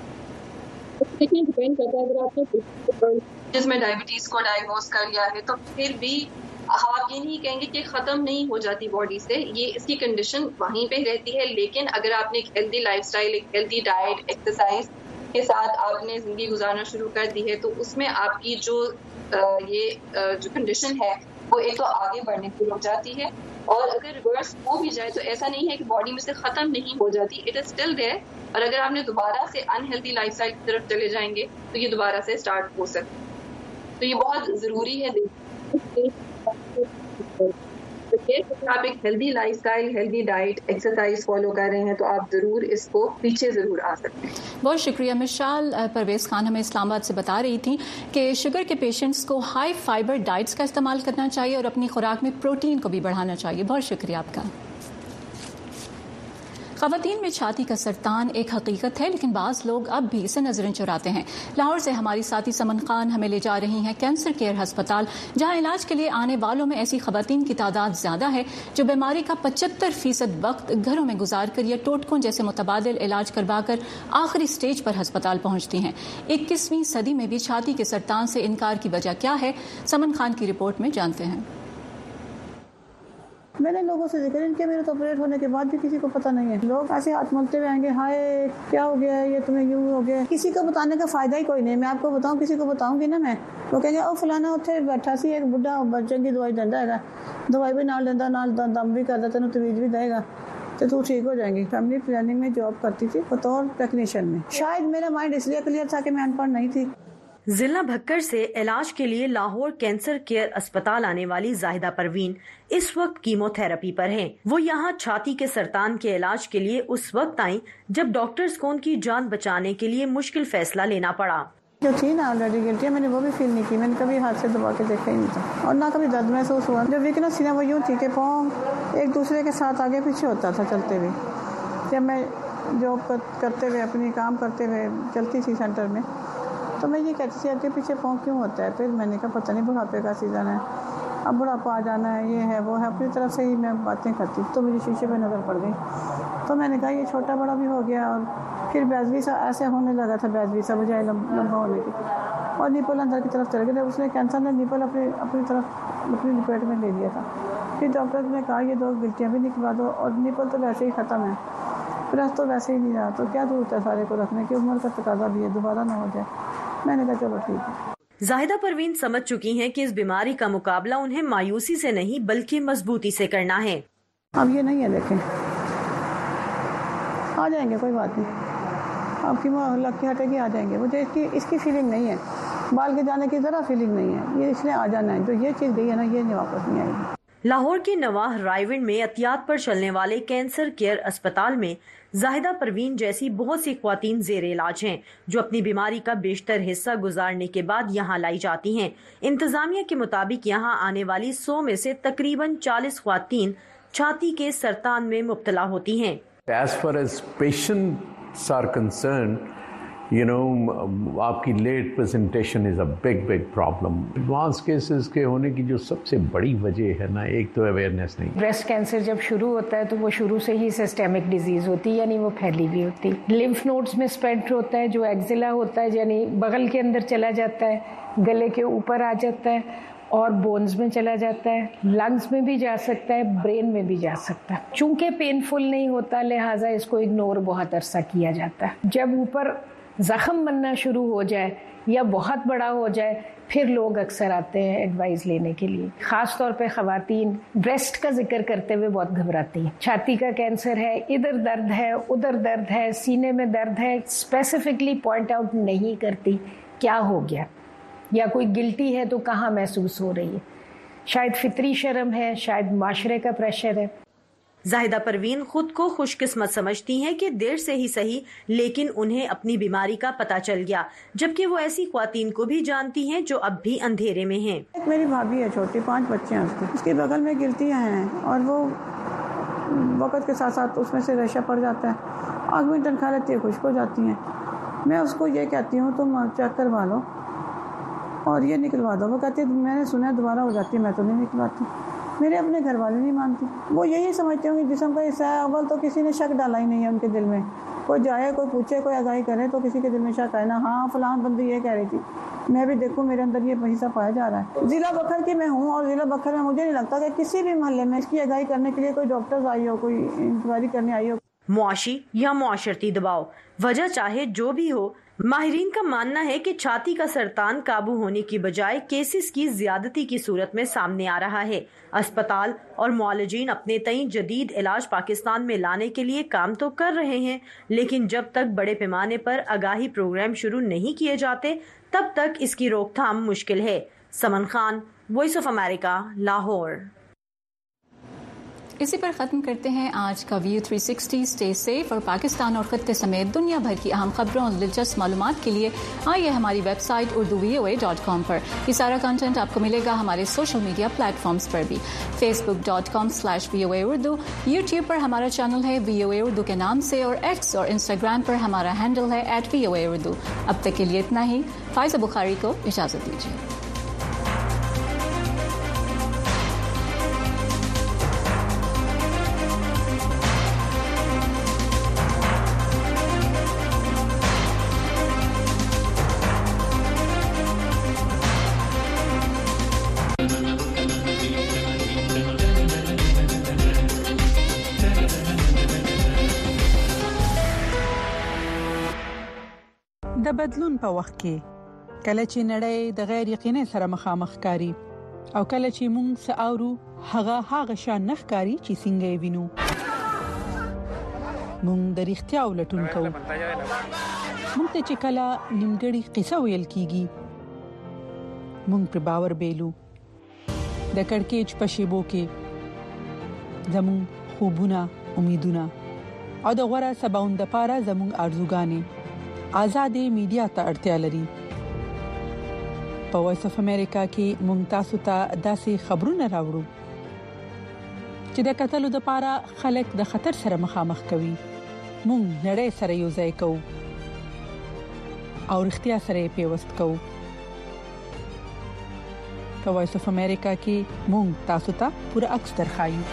ڈیپینڈ کرتا ہے. اگر آپ نے جس میں ڈائبٹیز کو ڈائگنوز کر لیا ہے تو پھر بھی آپ یہ نہیں کہیں گے کہ ختم نہیں ہو جاتی باڈی سے, یہ اس کی کنڈیشن وہیں پہ رہتی ہے. لیکن اگر آپ نے ایک ہیلدی لائف سٹائل, ایک ہیلدی ڈائٹ, ایکسرسائز کے ساتھ آپ نے زندگی گزارنا شروع کر دی ہے تو اس میں آپ کی جو یہ جو کنڈیشن ہے وہ ایک تو آگے بڑھنے سے رک جاتی ہے, اور اگر ریورس ہو بھی جائے تو ایسا نہیں ہے کہ باڈی میں سے ختم نہیں ہو جاتی, اٹ از اسٹل دیئر. اور اگر آپ نے دوبارہ سے انہیلدی لائف اسٹائل کی طرف چلے جائیں گے تو یہ دوبارہ سے اسٹارٹ ہو سکتی ہے. تو یہ بہت ضروری ہے آپ ایک ہیلدی لائف اسٹائل, ہیلدی ڈائٹ, ایکسرسائز فالو کر رہے ہیں تو آپ ضرور اس کو پیچھے ضرور آ سکتے ہیں. بہت شکریہ. مشال پرویز خان ہمیں اسلام آباد سے بتا رہی تھی کہ شوگر کے پیشنٹس کو ہائی فائبر ڈائٹس کا استعمال کرنا چاہیے اور اپنی خوراک میں پروٹین کو بھی بڑھانا چاہیے. بہت شکریہ آپ کا. خواتین میں چھاتی کا سرطان ایک حقیقت ہے, لیکن بعض لوگ اب بھی اسے نظریں چراتے ہیں. لاہور سے ہماری ساتھی سمن خان ہمیں لے جا رہی ہیں کینسر کیئر ہسپتال, جہاں علاج کے لیے آنے والوں میں ایسی خواتین کی تعداد زیادہ ہے جو بیماری کا پچہتر فیصد وقت گھروں میں گزار کر یا ٹوٹکوں جیسے متبادل علاج کروا کر آخری سٹیج پر ہسپتال پہنچتی ہیں. اکیسویں صدی میں بھی چھاتی کے سرطان سے انکار کی وجہ کیا ہے؟ سمن خان کی رپورٹ میں جانتے ہیں. میں نے لوگوں سے ذکر ان کے میرے تو آپریٹ ہونے کے بعد بھی کسی کو پتہ نہیں ہے. لوگ ایسے ہاتھ ملتے ہوئے آئیں گے, ہائے کیا ہو گیا ہے, یہ تمہیں یوں ہو گیا. کسی کو بتانے کا فائدہ ہی کوئی نہیں. میں آپ کو بتاؤں, کسی کو بتاؤں گی نا میں, وہ کہیں گے او فلانا اتنے بیٹھا سی ایک بڈھا بچوں کی دوائی دیندا ہے, دوائی بھی نال دیندا, نال دم بھی کردا, تینوں تویج بھی دے گا تو تو ٹھیک ہو جائیں گی. فیملی پلاننگ میں جاب کرتی تھی بطور ٹیکنیشین میں. شاید میرا مائنڈ اس لیے کلیئر تھا کہ میں ان پڑھ نہیں تھی. ضلع بھکر سے علاج کے لیے لاہور کینسر کیئر اسپتال آنے والی زاہدہ پروین اس وقت کیمو تھراپی پر ہیں. وہ یہاں چھاتی کے سرطان کے علاج کے لیے اس وقت آئیں جب ڈاکٹرز کو ان کی جان بچانے کے لیے مشکل فیصلہ لینا پڑا. جو تھی نا آلریڈی گلٹی, میں نے وہ بھی فیل نہیں کی. میں نے کبھی ہاتھ سے دبا کے دیکھا ہی نہیں تھا اور نہ کبھی درد محسوس ہوا. جو ویکنس تھی نا وہ یوں تھی کہ پاؤں ایک دوسرے کے ساتھ آگے پیچھے ہوتا تھا چلتے ہوئے. جب میں جاب کرتے ہوئے اپنی کام کرتے ہوئے چلتی تھی سینٹر میں تو میں یہ کہتی تھی آگے پیچھے پاؤں کیوں ہوتا ہے. پھر میں نے کہا پتہ نہیں بڑھاپے کا سیزن ہے, اب بڑھاپا آ جانا ہے, یہ ہے وہ ہے. اپنی طرف سے ہی میں باتیں کرتی تو مجھے شیشے پہ نظر پڑ گئی. تو میں نے کہا یہ چھوٹا بڑا بھی ہو گیا. اور پھر بیزوی سا ایسے ہونے لگا تھا, بیزوی سا بجائے لمبا ہونے کی, اور نیپل اندر کی طرف چل گیا. اس نے کینسر نے نیپل اپنی اپنی طرف اپنی لپیٹ میں لے لیا تھا. پھر ڈاکٹر نے کہا یہ دو گلٹیاں بھی نکلوا دو, اور نیپل تو ویسے ہی ختم ہے, برس تو ویسے ہی نہیں رہا, تو کیا ضرورت ہے سارے کو رکھنے کی, عمر کا تقاضا بھی ہے, دوبارہ نہ ہو جائے. میں نے کہا چلو ٹھیک ہے. زاہدہ پروین سمجھ چکی ہیں کہ اس بیماری کا مقابلہ انہیں مایوسی سے نہیں بلکہ مضبوطی سے کرنا ہے. اب یہ نہیں ہے, دیکھیں آ جائیں گے, کوئی بات نہیں, آپ کی لگ کی ہٹے گی, آ جائیں گے. مجھے اس کی اس کی فیلنگ نہیں ہے, بال کے جانے کی ذرا فیلنگ نہیں ہے. یہ اس نے آ جانا ہے, جو یہ چیز گئی ہے نا یہ واپس نہیں آئے گی. لاہور کے نواح رائیونڈ میں احتیاط پر چلنے والے کینسر کیئر اسپتال میں زاہدہ پروین جیسی بہت سی خواتین زیر علاج ہیں جو اپنی بیماری کا بیشتر حصہ گزارنے کے بعد یہاں لائی جاتی ہیں. انتظامیہ کے مطابق یہاں آنے والی سو میں سے تقریباً چالیس خواتین چھاتی کے سرطان میں مبتلا ہوتی ہیں. As far as patients are concerned, you know, آپ کی لیٹ پریزنٹیشن از اے بگ بگ پرابلم. ایڈوانس کیسز کے ہونے کی جو سب سے بڑی وجہ ہے نا, ایک تو اویئرنیس نہیں. بریسٹ کینسر جب شروع ہوتا ہے تو وہ شروع سے ہی سسٹیمک ڈیزیز ہوتی ہے, یعنی وہ پھیلی ہوئی ہوتی. لمف نوڈز میں اسپریڈ ہوتا ہے, جو ایکزیلا ہوتا ہے یعنی بغل کے اندر چلا جاتا ہے, گلے کے اوپر آ جاتا ہے اور بونز میں چلا جاتا ہے, لنگز میں بھی جا سکتا ہے, برین میں بھی جا سکتا ہے. چونکہ پینفل نہیں ہوتا لہٰذا اس کو اگنور بہت عرصہ کیا جاتا ہے. جب اوپر زخم بننا شروع ہو جائے یا بہت بڑا ہو جائے پھر لوگ اکثر آتے ہیں ایڈوائز لینے کے لیے. خاص طور پہ خواتین بریسٹ کا ذکر کرتے ہوئے بہت گھبراتی ہیں. چھاتی کا کینسر ہے, ادھر درد ہے, ادھر درد ہے, سینے میں درد ہے, اسپیسیفکلی پوائنٹ آؤٹ نہیں کرتی کیا ہو گیا, یا کوئی گلٹی ہے تو کہاں محسوس ہو رہی ہے. شاید فطری شرم ہے, شاید معاشرے کا پریشر ہے. زاہدہ پروین خود کو خوش قسمت سمجھتی ہیں کہ دیر سے ہی صحیح لیکن انہیں اپنی بیماری کا پتہ چل گیا, جبکہ وہ ایسی خواتین کو بھی جانتی ہیں جو اب بھی اندھیرے میں ہیں. میری بھابھی ہے چھوٹی, پانچ بچے ہیں اس کے, اس کے بغل میں گلٹیاں ہیں اور وہ وقت کے ساتھ ساتھ اس میں سے ریشہ پڑ جاتا ہے, آنکھ میں ٹنکھا لیتی ہے, خشک ہو جاتی ہیں. میں اس کو یہ کہتی ہوں تم چیک کروا لو اور یہ نکلوا دو. وہ کہتی ہے میں نے سنا ہے دوبارہ ہو جاتی ہے, میں تو نہیں نکلواتی. میرے اپنے گھر والے نہیں مانتی, وہ یہی سمجھتے ہوں کہ جسم کا حصہ ہے. اول تو کسی نے شک ڈالا ہی نہیں ہے ان کے دل میں. کوئی جائے, کوئی پوچھے, کوئی آگاہی کرے تو کسی کے دل میں شک آئے نا, ہاں فلاں بندی یہ کہہ رہی تھی, میں بھی دیکھوں میرے اندر یہ حصہ پایا جا رہا ہے. ضلع بکھر کی میں ہوں اور ضلع بکھر میں مجھے نہیں لگتا کہ کسی بھی محلے میں اس کی آگاہی کرنے کے لیے کوئی ڈاکٹرز آئی ہو, کوئی انکوائری کرنے آئی ہو. معاشی یا معاشرتی دباؤ, وجہ چاہے جو بھی ہو, ماہرین کا ماننا ہے کہ چھاتی کا سرطان قابو ہونے کی بجائے کیسز کی زیادتی کی صورت میں سامنے آ رہا ہے. اسپتال اور معالجین اپنے تئیں جدید علاج پاکستان میں لانے کے لیے کام تو کر رہے ہیں, لیکن جب تک بڑے پیمانے پر آگاہی پروگرام شروع نہیں کیے جاتے تب تک اس کی روک تھام مشکل ہے. سمن خان, وائس آف امریکہ, لاہور. اسی پر ختم کرتے ہیں آج کا ویو تھری سکسٹی. اسٹے سیف, اور پاکستان اور خطے سمیت دنیا بھر کی اہم خبروں اور دلچسپ معلومات کے لیے آئیے ہماری ویب سائٹ اردو وی او اے ڈاٹ کام پر. یہ سارا کنٹینٹ آپ کو ملے گا ہمارے سوشل میڈیا پلیٹ فارمز پر بھی, فیس بک ڈاٹ کام سلیش وی او اے اردو, یوٹیوب پر ہمارا چینل ہے وی او اے اردو کے نام سے, اور ایکس اور انسٹاگرام پر ہمارا ہینڈل ہے ایٹ وی او اے اردو. اب تک کے لیے اتنا ہی. فائزہ بخاری کو اجازت دیجیے. د بدلون په وخت کې کله چې نړۍ د غیر یقیني سره مخامخ کاری او کله چې موږ ساورو هغه هغه شان نخکاری چې څنګه وینو موږ د اړتیا ولټون کوو موږ ته چې کله نیمګړی قصه ویل کیږي موږ پر باور بیلو د کڑکېچ په شیبو کې زمون خوبونه امیدونه او د غوړه سباوند لپاره زمون ارزوګانې آزادې میډیا ته اړتیا لري په وایس اف امریکا کې ممتاز ته داسې خبرونه راوړو چې د قتل لپاره خلک د خطر سره مخامخ کوي مونږ نړۍ سره یو ځای کوو او اړتیا سره پیوست کوو په وایس اف امریکا کې مونږ تاسو ته پوره عکس درخایو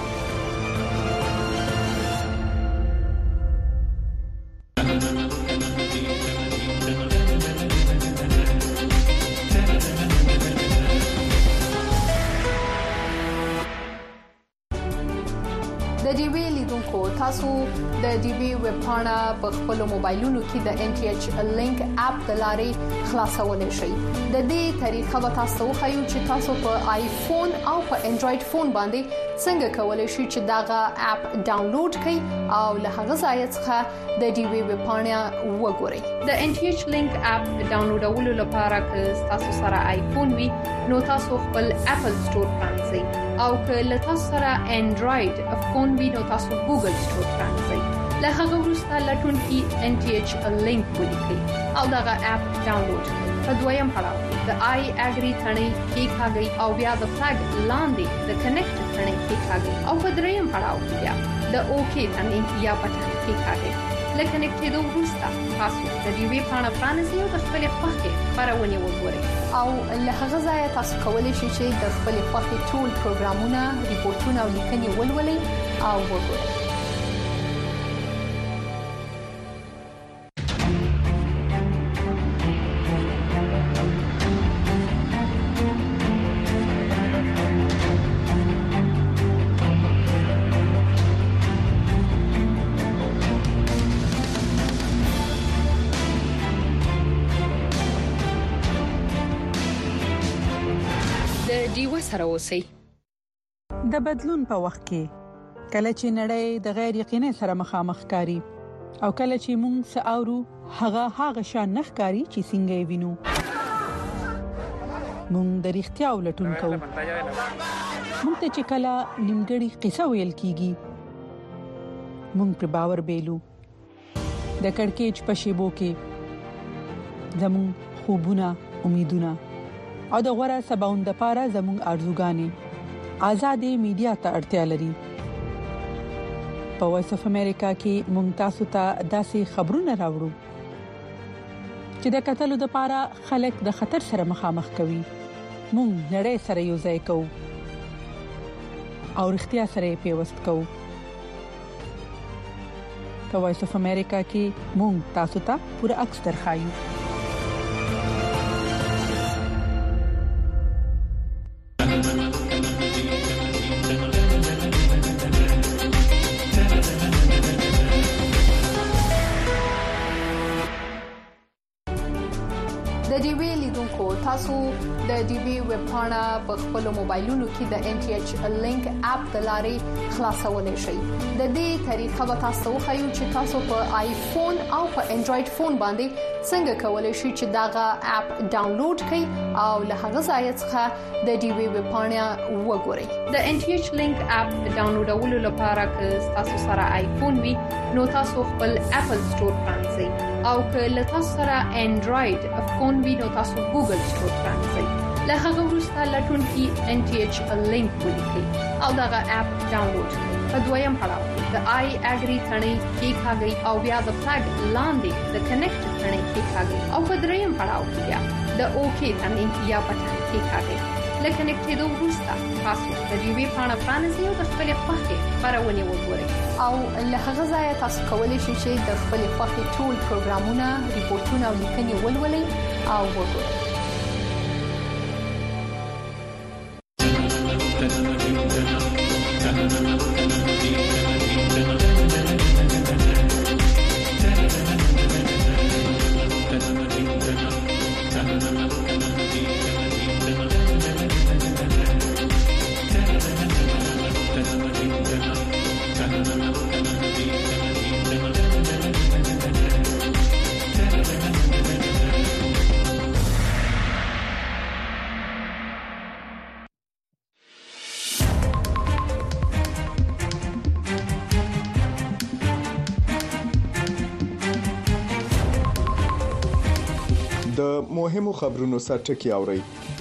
د ډي وی لیدونکو تاسو د ډي وی ویب پاڼه په خپل موبایلونو کې د ان ټي ایچ لینک اپ د لارې خلاصولای شئ د دې طریقه به تاسو خو چې تاسو په آیفون او په انډراید فون باندې څنګه کولای شئ چې داغه اپ ډاونلوډ کړئ او له هغه ځای څخه د ډي وی ویب پاڼه وګورئ د ان ټي ایچ لینک اپ ډاونلوډولو لپاره که تاسو سره آیفون وي نو تاسو خپل اپل سٹور پرانځئ او که له تاسو سره انډراید فون وي نو تاسو ګوګل سٹور پرانځئ له هغه وروسته لټون کې ان ټي ایچ لینک ولیکئ او دغه اپ ډاونلوډ کړئ په دویم پړاو د آی اګری ثنې کې ښاګي او بیا د فلګ لاندې د کنیکټ ثنې کې ښاګي او په دریم پړاو بیا د اوکی ثنې یا بټن کې ښاګي لکه نکټېدو وروسته تاسو د دې وی پاڼه پرانیزئ او د خپل خوښې خبرونه وګورئ او له هغه ځای تاسو کولی شئ چې د خپل خوښې ټول پروګرامونه ریپورتونه او لیکنې ولولئ او وګورئ سره اوسئ د بدلون په وخت کې کله چې نړۍ د غیر یقیني سره مخامخ کاری او کله چې موږ ساورو هغه هغه شان نخکاری چې څنګه وینو موږ د اړتیا ولټون کوو موږ ته چې کله نیمګړی قصه ویل کیږي موږ پر باور بیلو د کڑکېچ په شیبو کې زمون خوبونه امیدونه او د غوړه سباوند لپاره زموږ ارزوګانې آزادې میډیا ته اړتیا لري په وایس اف امریکا کې ممتاز ته داسې خبرونه راوړو چې د قتل لپاره خلک د خطر سره مخامخ کوي مونږ نړۍ سره یو ځای کوو او اړتیا سره پیوست کوو په وایس اف امریکا کې مونږ تاسو ته پوره عکس درخایو تاسو د ډي وی ویب پاڼه په خپل موبایلونو کې د ان ټي ایچ لینک اپ د لارې خلاصولای شئ د دې طریقه به تاسو خو چې تاسو په آیفون او په انډراید فون باندې څنګه کولای شئ چې داغه اپ ډاونلوډ کړئ او له هغه ځای څخه د ډي وی ویب پاڼه وګورئ د ان ټي ایچ لینک اپ ډاونلوډولو لپاره که تاسو سره آیفون وي نو تاسو خپل اپل سٹور پرانځئ او که له تاسو سره انډراید فون وي نو تاسو ګوګل سٹور پرانځئ له هغه وروسته لټون کې ان ټي ایچ لینک ولیکئ او دغه اپ ډاونلوډ کړئ په دویم پړاو د آی اګری ثنې کې ښاګي او بیا د فلګ لاندې د کنیکټ ثنې کې ښاګي او په دریم پړاو بیا د اوکی ثنې یا بټن کې ښاګي لکه نکټېدو وروسته تاسو د دې وی پاڼه پرانیزئ او د خپل خوښې خبرونه وګورئ او له هغه ځای تاسو کولی شئ چې د خپل خوښې ټول پروګرامونه ریپورتونه او لیکنې ولولئ او وګورئ Thank you. د مهمو خبرونو سرټکی اوري.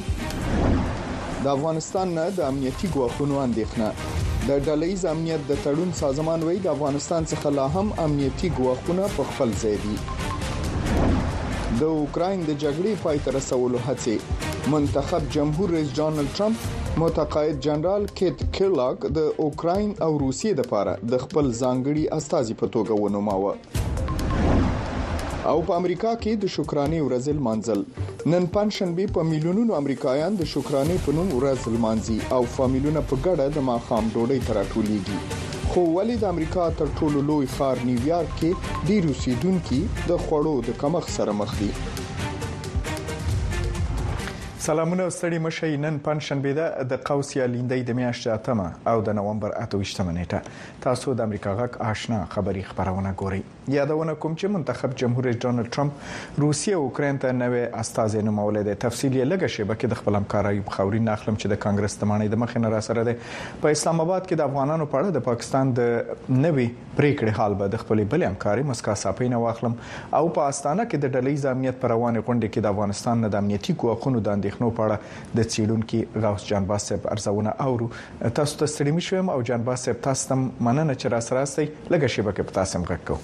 د افغانستان نه د امنیتي ګواښونو اندېښنه. د ډله‌ییز امنیت د تړون سازمان وایي د افغانستان څخه لا هم امنیتي ګواښونه په خپل ځای دي. د اوکراین د جګړې پای ته رسولو هڅې. منتخب جمهور رئیس ډانلډ ټرمپ متقاعد جنرال کیت کیلاګ د اوکراین او روسیې لپاره د خپل ځانګړي استازي په توګه ونوماوه. او په امریکا کې د شکرانې ورځ لمانځل. نن پنځشنبه په میلیونونو امریکایان د شکرانې په نوم ورځ لمانځي او فامیلونه په ګډه د ماښام ډوډۍ ته راټولېږي. خو ولې د امریکا تر ټولو لوی ښار نیویارک کې ډېر اوسیدونکو د خوړو د کمښت سره مخ دي؟ سلامونه ستړي مشي. نن پنځشنبه ده د قوس یا لیندۍ د میاشتې اتمه او د نومبر اته ویشتمه نیټه. تاسو د امریکا غږ آشنا خبری خبرونه ګورئ. یادونه کوم چې منتخب جمهور رئیس ډانلډ ټرمپ روسیې او اوکراین ته نوې استازي نومولې ده. تفصیل یې لږه شیبه کې د خپل همکار ایوب خاورین اخلم چې د کانګرس تمانې د مخې نه را سره ده. په اسلام آباد کې د افغانانو په اړه د پاکستان د نوې پریکړې حال به د خپل بل همکاري مسکا صاحب نه واخلم او په استانه کې د ډله‌ییز امنیت پر روانه غونډه کې د افغانستان د امنیتي ګواښونو د اندېښنو په اړه د څېړونکو غوث جانباز صاحب ارزونه اورو. تاسو ته ستړي مشوم او جانباز صاحب تاسو ته مننه چې را سره استئ. لږه شیبه کې په تاسو مغکو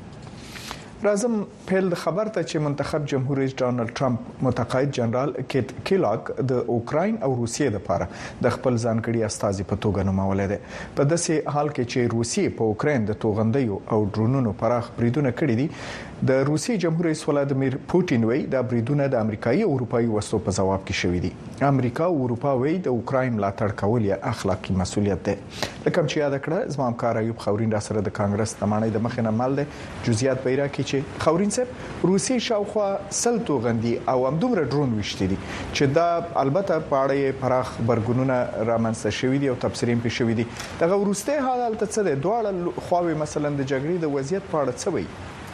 راځم پیل خبر ته چې منتخب جمهور رئیس ډانلډ ټرمپ متقاعد جنرال کیت کیلاګ د اوکراین او روسیې لپاره د خپل ځانګړي استازي په توګه نومولې ده. په داسې حال کې چې روسیې په اوکراین د توغندیو او ډرونونو پراخ بریدونه کړي دي. د روسیې جمهور رئیس ولادیمیر پوتین وایي د بریدونه د امریکایي او اروپایي وسلو په جواب کې شوې دي. امریکا او اروپا وایي د اوکراین ملاتړ کول یې اخلاقی مسؤلیت ده. لکه چې یاد کړه زما همکار ایوب خاورین را سره د کانګرس تمانې د مخې نه مل ده. جزئیات به را کې چې خاورین صاحب روسي شاوخوا سل توغندي او همدومره ډرون وشتي دي چې دا البته په اړه پراخ برګونونه رامنځته شوې دي او تبصرې په شوې دي. دغه ورسته حالت څه ده؟ دواړه خواوې مثلا د جګړې د وضعیت په اړه څه وایي؟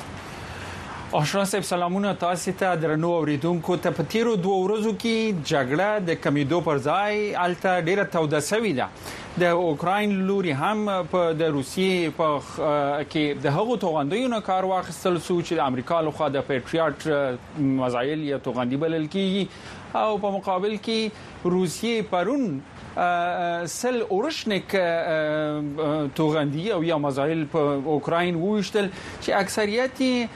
آشنا صاحب سلامونه تاسو ته درنو اوریدونکو ته. په تیرو دوه ورځو کې جګړه د کمیدو پر ځای الته ډیره توده شوې ده. د اوکراین لوري هم په د روسیې په کې د هغو توغندیو نه کار واخیستل سو چې د امریکا لخوا د پیټریاټ مزایل یا توغندي بلل کیږي او په مقابل کې روسیې پرون سل اورشنیک توغندي او یا مزایل په اوکراین وشتل چې اکثریت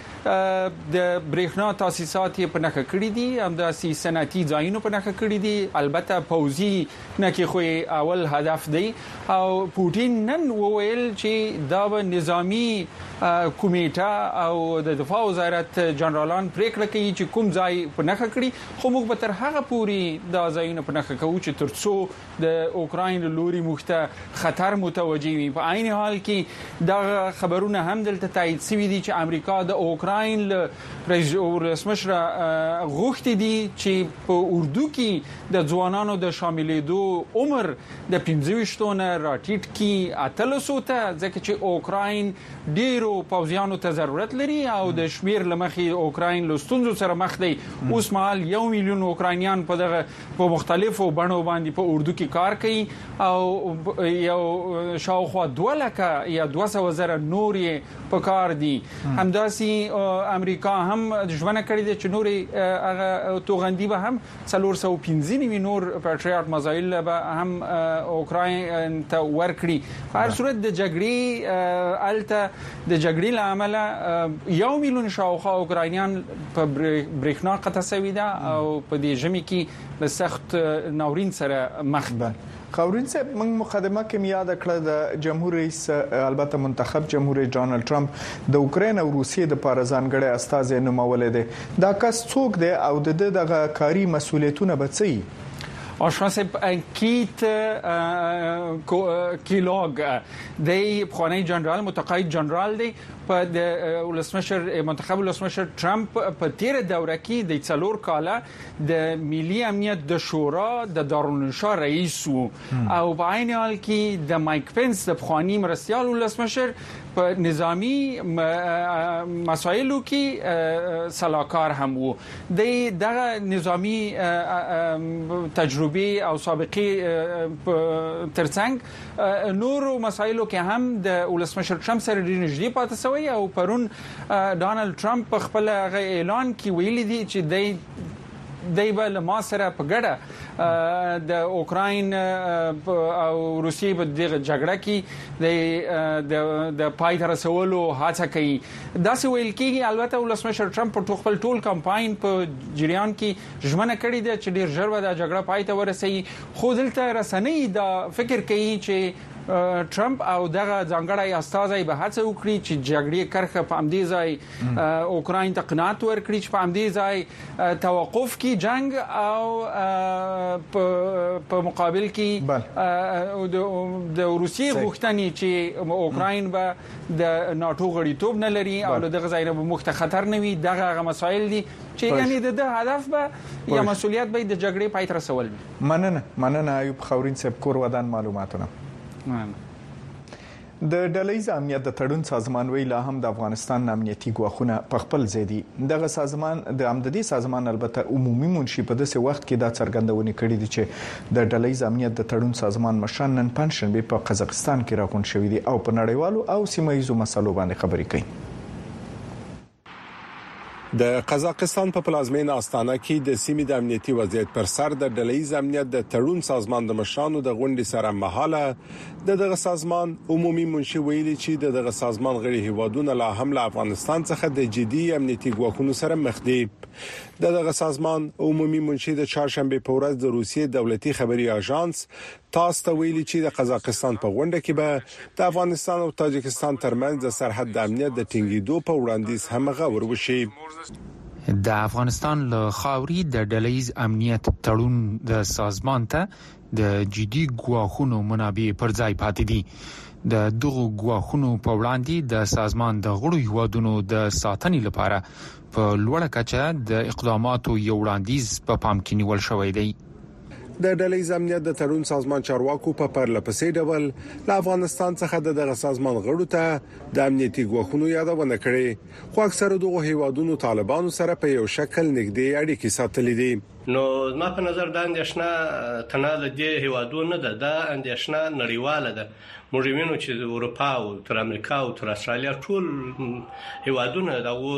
د برېښنا تاسیسات په نخښه کړی دي. همداسې صنعتي ځایونو په نخښه کړی دي. البته پوځي نکي خو اول هدف دی او پوتین نن وویل چې دا به نظامی کمیټه او د دفاع وزارت جنرالان پریکړه کوي چې کوم ځای په نخښه کړی. خو موږ به تر هغه پوري دا ځایونه په نخښه کوو چې ترڅو د اوکراین لوري مخته خطر متوجي وي. په عین حال کې دا خبرونه هم دلته تایید شوي دي چې امریکا د اوکراین رئیس مشر غوښتي دي چې په اردو کې د ځوانانو د شاملېدو عمر د پنځه ویشت نه راټیټ کی اتلسو ته ځکه چې اوکراین ډیرو پوځیانو ته ضرورت لري او د شمیر لمخې اوکراین له ستونزو سره مخ دی. اوس مهال یو میلیون اوکراینیان په دغه په مختلفو بڼو باندې په اردو کې کار کوي او یو شاوخوا دوه لکه یا دوه سوه زره نور یې په کار دي. همداسې امریکا هم ژمنه کړې ده چې نورې هغه توغندي به هم څلور سوه پنځه نوي نور پیټریاټ مزایل به هم اوکراین ته ورکړي. په هر صورت د جګړې الته د جګړې له امله یو میلیون شاوخوا اوکراینیان په برېښنا قطع شوي ده او په دې ژمي کې له سخت ناورین سره مخ ده. خاورین صاحب موږ مقدمه کې یاد کړل د جمهور رئیس البته منتخب جمهور رئیس ډانلډ ټرمپ د اوکراین او روسیې د پاره ځانګړي استازي نومولې دي. دا کس څوک دی او د دغه کاری مسولیتونه به څه وي؟ آشنا صاحب کیت کیلاګ د خانه جنرال متقاعد جنرال دی. په د ولسمشر منتخب ولسمشر ټرمپ په تیر دوره کې د څلور کاله د ملي امنیت د شورا د دارالانشا رئیس وو او په عین حال کې د مایک پنس د خاني مرستيال ولسمشر په نظامی مسایلو کې سلاکار هم وو. د دغه نظامی تجربه او سابقه ترڅنګ نورو مسایلو کې هم د ولسمشر ټرمپ سره ډېر نږدې پاتې شوی او پرون ډانلډ ټرمپ خپل اعلان کې ویلي دی چې د دایبه له ما سره په ګډه د اوکراین او روسیې په دغه جګړه کې د د پای تر رسولو هڅه کوي. دا څه ویل کېږي البته ولسمشر ټرمپ په خپل ټول کمپاین په جریان کې ژمنه کړې ده چې ډیر ژر به دا جګړه پای ته ورسېږي، خو دلته رسنۍ دا فکر کوي چې ټرمپ او دغه ځانګړی استازی به هڅه وکړي چې جګړې کرخه په امدې ځای اوکراین ته قناعت ورکړي چې په امدې ځای توقف کی جنگ او په مقابل کې د روسیې غوښتنې چې اوکراین به د ناتو غړیتوب نه لري او دغه ځای نه به مخته خطر نه وي. دغه مسایل دي چې یعنی د هدف به یا مسولیت به د جګړې پای ته رسول وي. مننه مننه ایوب خاورین صاحب کور ودان معلوماتونه. د ډلهیز امنیت د تړون سازمان ویلا هم د افغانستان امنیتي ګواښونه په خپل ځای دي. دغه سازمان د امدادي سازمان البته عمومي منشي په داسې وخت کې دا څرګندونه کړې دي چې د ډلهیز امنیت د تړون سازمان مشران نن پنځشنبه په قزاقستان کې راغون شوي دي او په نړیوالو او سیمه ییزو مسلو باندې خبرې کوي. د قزاقستان په پلازمینه استانه کې د سیمې د امنیتي وضعیت پر سر د ډلهیز امنیت د تړون سازمان د مشرانو د غونډې سره مهاله د دغه سازمان عمومي منشي ویلي چې د دغه سازمان غړي هیوادونه لا هم له افغانستان څخه د جدي امنیتي ګواښونو سره مخ دي. د دغه سازمان عمومي منشي د چهارشنبه په ورځ د روسیې دولتي خبري اژانس تاسو ته ویلي چې د قزاقستان په غونډه کې به د افغانستان او تاجکستان ترمنځ د سرحد د امنیت د ټینګېدو په وړاندیز هم غور وشي. د افغانستان له خاوري د ډلهیز امنیت تړون د سازمان ته د جدي ګواښونو منابع پر ځای پاتې دي. د دغه ګواښونو په وړاندې د سازمان د غړو هیوادونو د ساتنې لپاره په لوړه کچه د اقداماتو یو وړاندیز په پام کې نیول شوی دی. د ډلهیز امنیت د تړون سازمان چارواکو په پرلپسې ډول له افغانستان څخه دغه سازمان غړو ته د امنیتي ګواښونو یادونه کړې، خو اکثره دغه هیوادونو طالبانو سره په یو شکل نږدې اړیکې ساتلې دي. نو زما په نظر د اندېښنه تنه د دې هیوادونو نه ده، د اندېښنه نړیواله ده. موږ وینو چې د اروپا او تر امریکا او تر استرالیا ټول هیوادونه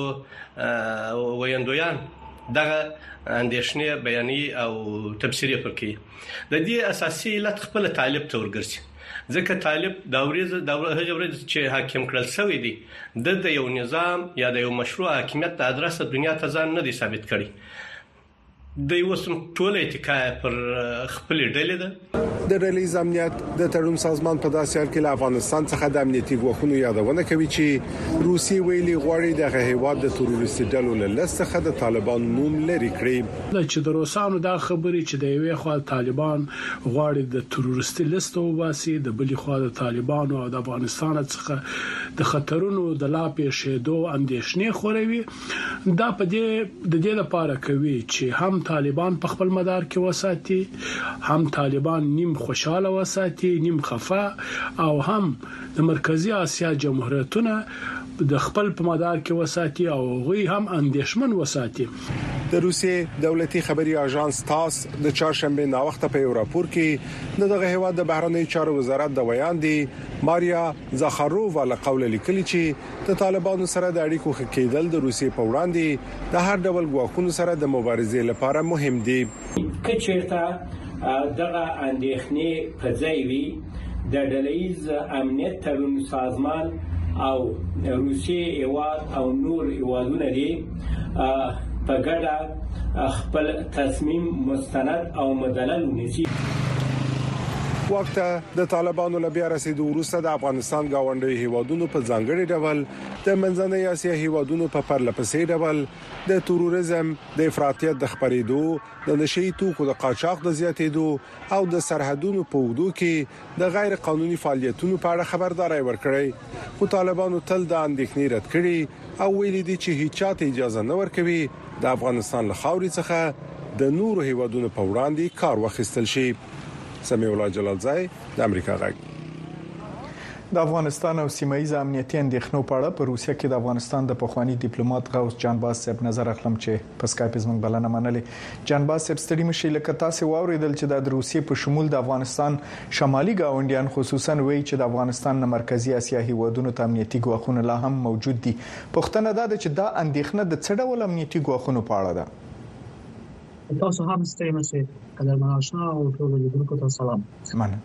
دغه ویندویان دغه اندېښنې بیانې او تفسیر کوي. د دې اساسي علت خپل طالب ته ورګرځي، ځکه طالب د اوريزه د هغه ورځ چې حاکم کړل شوی دی د یو نظام یا د یو مشروع حاکمیت د ادرسه دنیا ته ځان نه دی ثابت کړي. د یو سم ټول اتکا پر خپل ډلې ده. د ډلهیز امنیت د تړون سازمان په داسې حال کې له افغانستان څخه د امنیتي ګواښونو یادونه کوي چې روسي ویلي غواړي د هیواد د تروریستي ډلو له لست څخه د طالبان نوم لري کړي. چې د روسانو دا خبرې چې د یوې خوا طالبان غواړي د تروریستي لست وباسي، د بلې خوا د طالبان او د افغانستان څخه د خطرونو د لا پیښېدو اندېښنې خوروي. دا په دې د دې لپاره کوي چې هم طالبان په خپل مدار کې وساتي، هم طالبان نیم خوشاله وساتي نیم خفه، او هم د مرکزی اسیا جمهوریتونه د خپل په مدار کې وساتي او غوي هم اندېښمن وساتي. د روسیې دولتي خبري اژانس تاس د چهارشنبه نا وخت په یو راپور کې دغه هیواد د بهرنی چارو وزارت د ویاندي ماریا زاخارووا له قول لیکلي چې د طالبانو سره د اړیکو ښه کېدل د روسیې په وړاندې د هر ډول ګواښونو سره د مبارزې لپاره مهم دي. کچېرته دغه اندېښنې په ځای وي د ډلهیز امنیت تړون سازمان او روسیې هیواد او نور هیوادونه دي په ګډه خپل تصمیم مستند او مدلل ونیسي. وخت د طالبانو له بیا رسیدو وروسته د افغانستان گاونډي هیوادونو په ځانګړي ډول د منځنۍ اسیا هیوادونو په پرلپسې ډول د تروریزم د افراطیت د خپرېدو، د نشئی توکو د قاچاق د زیاتېدو او د سرحدونو په وګړو کې د غیر قانوني فعالیتونو په اړه خبرداري ورکړي. خو طالبانو تل د اندېښنې رد کړي او ویلي دي چې هیڅ چاته اجازه نه ورکوي د افغانستان له خاورې څخه د نورو هیوادونو په وړاندې کار واخیستل شي. سمیع الله جلالزای د امریکا غږ. د افغانستان او سیمه ییز امنیتي اندېښنو په اړه په روسیه کې د افغانستان د پخوانی ډیپلوماټ غوث جانباز صاحب نظر اخلم چې په سکایپ زموږ بلنه منلې. جانباز صاحب ستړي مشي لکه تاسو واوریدل چې د روسیې په شمول د افغانستان شمالي گاونډیان خصوصا وایي چې د افغانستان نه مرکزی اسیا هیوادونو ته امنیتي ګواښونه لا هم موجود دي. پښتنه دا ده چې دا اندېښنه د څه ډول امنیتي ګواښونو په اړه ده؟ تاسو هم ستړي مشه قدرمن آشنا او ټول لیدونکو ته سلام. مننه.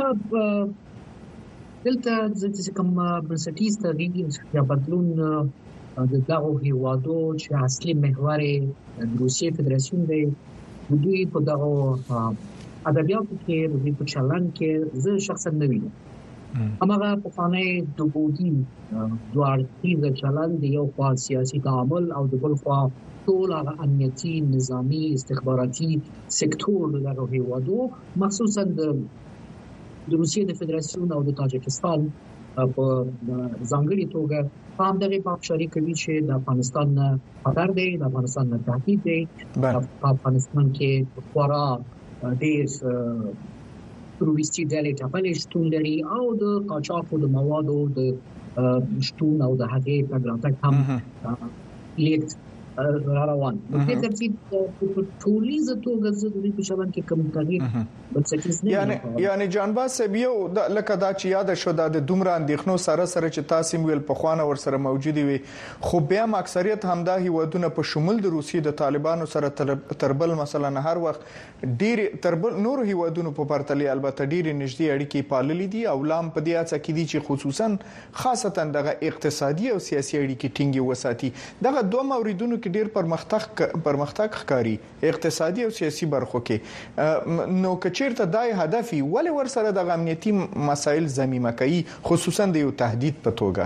دلته چې کوم بنسټیز تغییر یا بدلون د دغه هیوادو چې اصلي محور د روسیې فدراسیون دی دوی په دغه ادبیاتو کې د دې په چلن کې زه شخصا نه وینم. هماغه په فانه د بودی دوه اړخیز چلن دی، یو خوا سیاسي تعامل او د بل خوا ټول هغه امنیتي نظامی استخباراتي سکتور دغه هیوادو مخصوصا د د روسیې د فدراسیون او د تاجکستان په ځانګړي توګه هم دغه په شریک کوي چې د افغانستان خطر دی، د افغانستان تهدید دی. په افغانستان کې خورا ډېر تروریستي ډلې ټاپلې شتون لري او د قاچاقو د موادو د شتون او د هغې تګ هم لیکت روان. په دې ترتیب په ټولیزه توګه د دې په شبان کې کوم تغییر بنسټیز نه یعنی یعنی جانباز سبیو لکه دا چې یاد شو د دومره اندېښنو سره سره چې تاسو ویل په خوانه ور سره موجود وي، خو بیا اکثریت همدا هیوادونه په شمول د روسیې د طالبانو سره تربل مثلا هر وخت ډیر تربل نور هیوادونو په پرتله البته ډیر نږدې اړیکې پاللې دي او لام په دې اڅ کې دي چې خصوصا خاصتا دغه اقتصادي او سیاسي اړیکې ټینګي وساتي. دغه دوه موردونو کې ډیر پرمختګ پرمختګ ښکاری اقتصادي او سیاسي برخو کې. نو کچیرته دای هدفي ولې ور سره د امنیتي مسایل ضمیمه کوي خصوصا د یو تهدید په توګه؟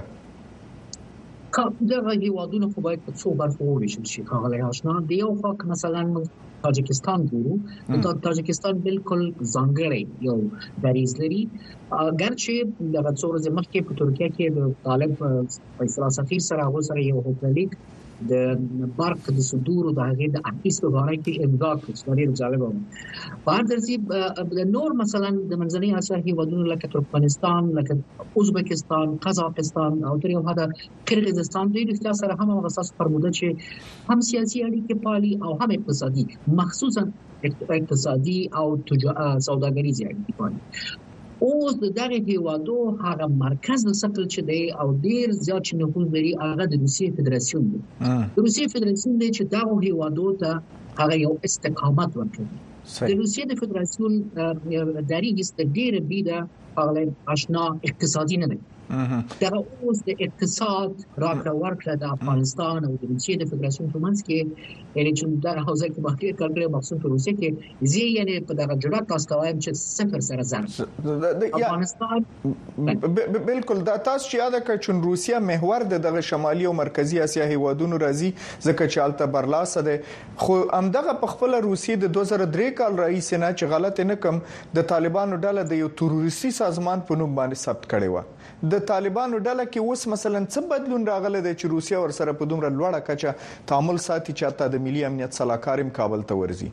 دغه هیوادونه خو باید په څو برخو وویشل شي. هغه آشنا دی یو خاک مثلا تاجکستان ګورو. تاجکستان بالکل ځانګړی یو دریځ لري، ګرچې دغه څو ورځې مخکې په ترکیه کې د طالب فیصل سفیر سره هغه سره یو هوټلیک د برق د صدور د هغه د احیس په اړه کې امضا کړل. ډېر جالب و. په هر ترتیب د نور مثلا د منځنۍ اسیا هیوادونو لکه ترکمنستان، لکه ازبکستان، قزاقستان او تر یو حد قرغیزستان دوی د سره هم اساس فرموده چې هم سیاسي اړیکې پالي او هم اقتصادي، مخصوصا اقتصادي او سوداګریزي اړیکې پالي. اوس د دغه هیوادو هغه مرکز د سفل چې دی او ډیر زیات نفوذ لري هغه د روسیې فدراسیون دی. د روسیې فدراسیون دی چې دغه هیوادو ته هغه یو استقامت ورکوي. د روسیې د فدراسیون دریځ د ډیر بیده هغه آشنا اقتصادي نه دی. دا اوس د اقتصاد راکړه ورکړه د افغانستان او د روسیې د فدراسیون په منځ کې یعنی چې دا حوزه کې باقي کړل مخصوص په روسیې کې زی یعنی په دغه جوړه تاسو وایم چې صفر سره ضرب افغانستان بالکل دا تاسو چې یاد کړئ چې روسیه محور دغه شمالي او مرکزی اسیا هیوادونو راځي ځکه چې الته برلاسه ده. خو همدغه په خپل روسیې د دوه زره درې کال رئیس نه چې غلط نه کوم د طالبانو ډله د یو تروریستي سازمان په نوم باندې ثبت کړي و. د طالبانو ډله کې اوس مثلا څه بدلون راغله د چې روسیه ور سره په دومره لوړه کچه تعامل ساتي چې حتی د ملي امنیت صلاحکار کابل ته ورځي؟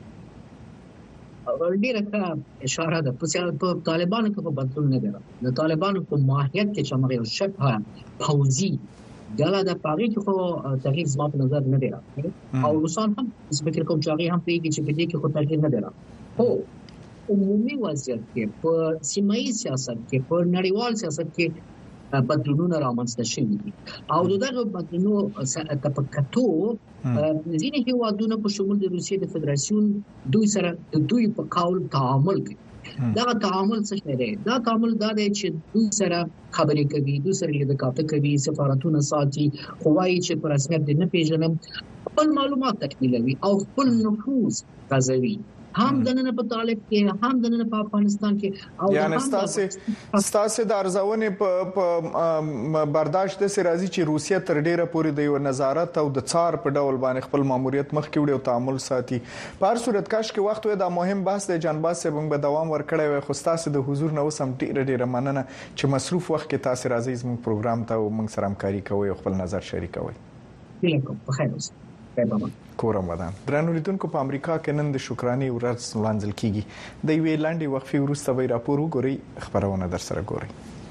ډیره ښه اشاره ده. په طالبانو کې په بدلون نه دی. د طالبانو په ماهیت کې چې موږ یو شبه پوځي ډله د پاره کې خو تغییر زما په نظر نه دی او روسان هم فکر کوم چې هغه هم پیږي چې په دې کې خو تغییر نه دی. هو عمومي وضعیت کې په سیمایي سیاست کې په نړیوال سیاست کې بدلونونه رامنځته شوي دي او دغه بدلونونو تفکتو ځینې هیوادونه په شمول د روسیې د فدراسیون دوی سره دوی په قول تعامل کوي. دا تعامل څه دی؟ دا تعامل دا دی چې دوی سره خبرې کوي، دوی سره لیدل کاته کوي، سفارتونه ساتي، خوایي چې په رسمیت نه پیژنم، خپل معلومات تکمیلوي او خپل نفوذ غځوي. هم دنه په طالب کې هم دنه په افغانستان کې او یعنی ستاسو ستاسو د ارزونه په برداشت د سرازي چې روسیه تر ډیره پورې د یو نظارت او د څار په ډول باندې خپل ماموریت مخ کې وړي او تعامل ساتي. په هر صورت کاش کې وخت وي دا مهم بحث د جانباز سبنګ به دوام ورکړی وي. خو ستاسو د حضور نو سم ډیره ډیره مننه چې مصروف وخت کې تاسو راځي زموږ پروګرام ته او موږ سره همکاري کوي او خپل نظر شریکوي. ویلکم په خیر اوسئ. کورم ودان درنو لیدونکو په امریکا کې نن د شکرانې ورځ لمانځل کیږي. د یوې لاندې وقفې وروسته به راپور وګورئ، خبرونه در سره ګورئ.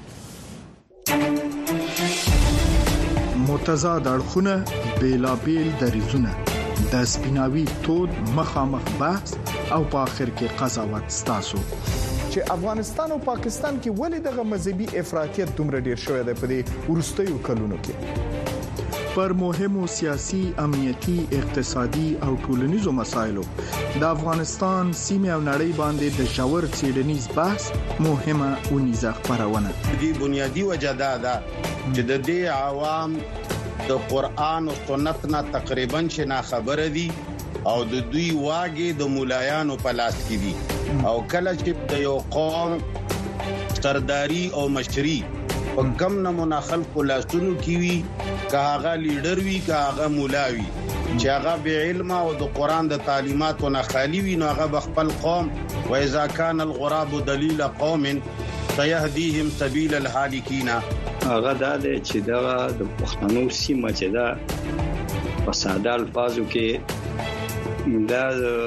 متضاد اړخونه، بیلابیل دریځونه، د سپیناوي تود مخامخ بحث او په اخر کې قضاوت ستاسو چې افغانستان او پاکستان کې ولې دغه مذهبي افراطیت دومره ډیر شوی دی په دې ورستیو کلونو کې. پر مهمو سیاسي، امنیتي، اقتصادي او ټولنیزو مسایلو د افغانستان سیمه او نړۍ باندې د ژور څېړنیز بحث مهمه ونیزه خبرونه. دې بنیادی وجه دا ده چې د دې عوام د قران او سنت نه تقریبا شنا خبره دي او د دوی واګي د مولایانو په لاس کې دي او کله چې د یو قوم سرداری او مشري په کم نمونه خلکو لاسونو کې وي که هغه لیډر وي که هغه مولا وي چې هغه به علم او د قران د تعلیماتو نه خالی وي نو هغه خپل قوم و اذا كان الغراب دلیل قوم سيهديهم سبيل الهالكين. هغه د چې د پښتنو سیمه چې دا په ساده الفاظو کې دا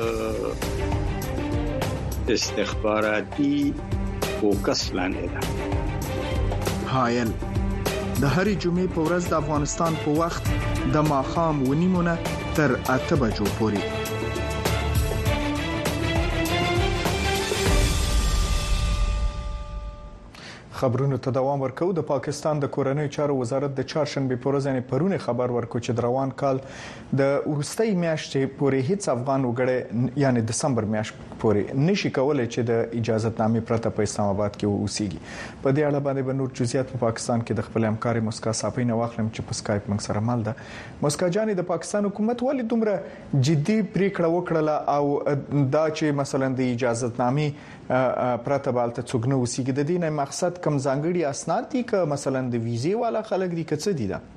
استخباراتي فوکس لاندې ده. هایل د هرې جمعې په ورځ د افغانستان په وخت د ماښام ونیمونه تر اته بجو پورې خبرونو ته دوام ورکو. د پاکستان د کورنۍ چارو وزارت د چهارشنبه په ورځ یعنی پرونه خبر ورکو چې د روان کال د ورستۍ میاشتې پورې هیڅ افغان وګړی یعنی دسمبر میاشت پورې نشي کولای چې د اجازهتنامې پرته په اسلام آباد کې اوسېږي. په دې اړه باندې به نور جزئیات په پاکستان کې د خپل همکاري مسکا صافي نه واخلم چې په سکایپ موږ سره مال ده. مسکا جانې د پاکستان حکومت ولې دومره جدي پریکړه وکړه او دا چې مثلا د اجازهتنامې پرته بالته څوک نه اوسېږي د دې نه مقصد کم ځانګړي اسناد دي که مثلا د ویزې والا خلک دي که څه دي ده؟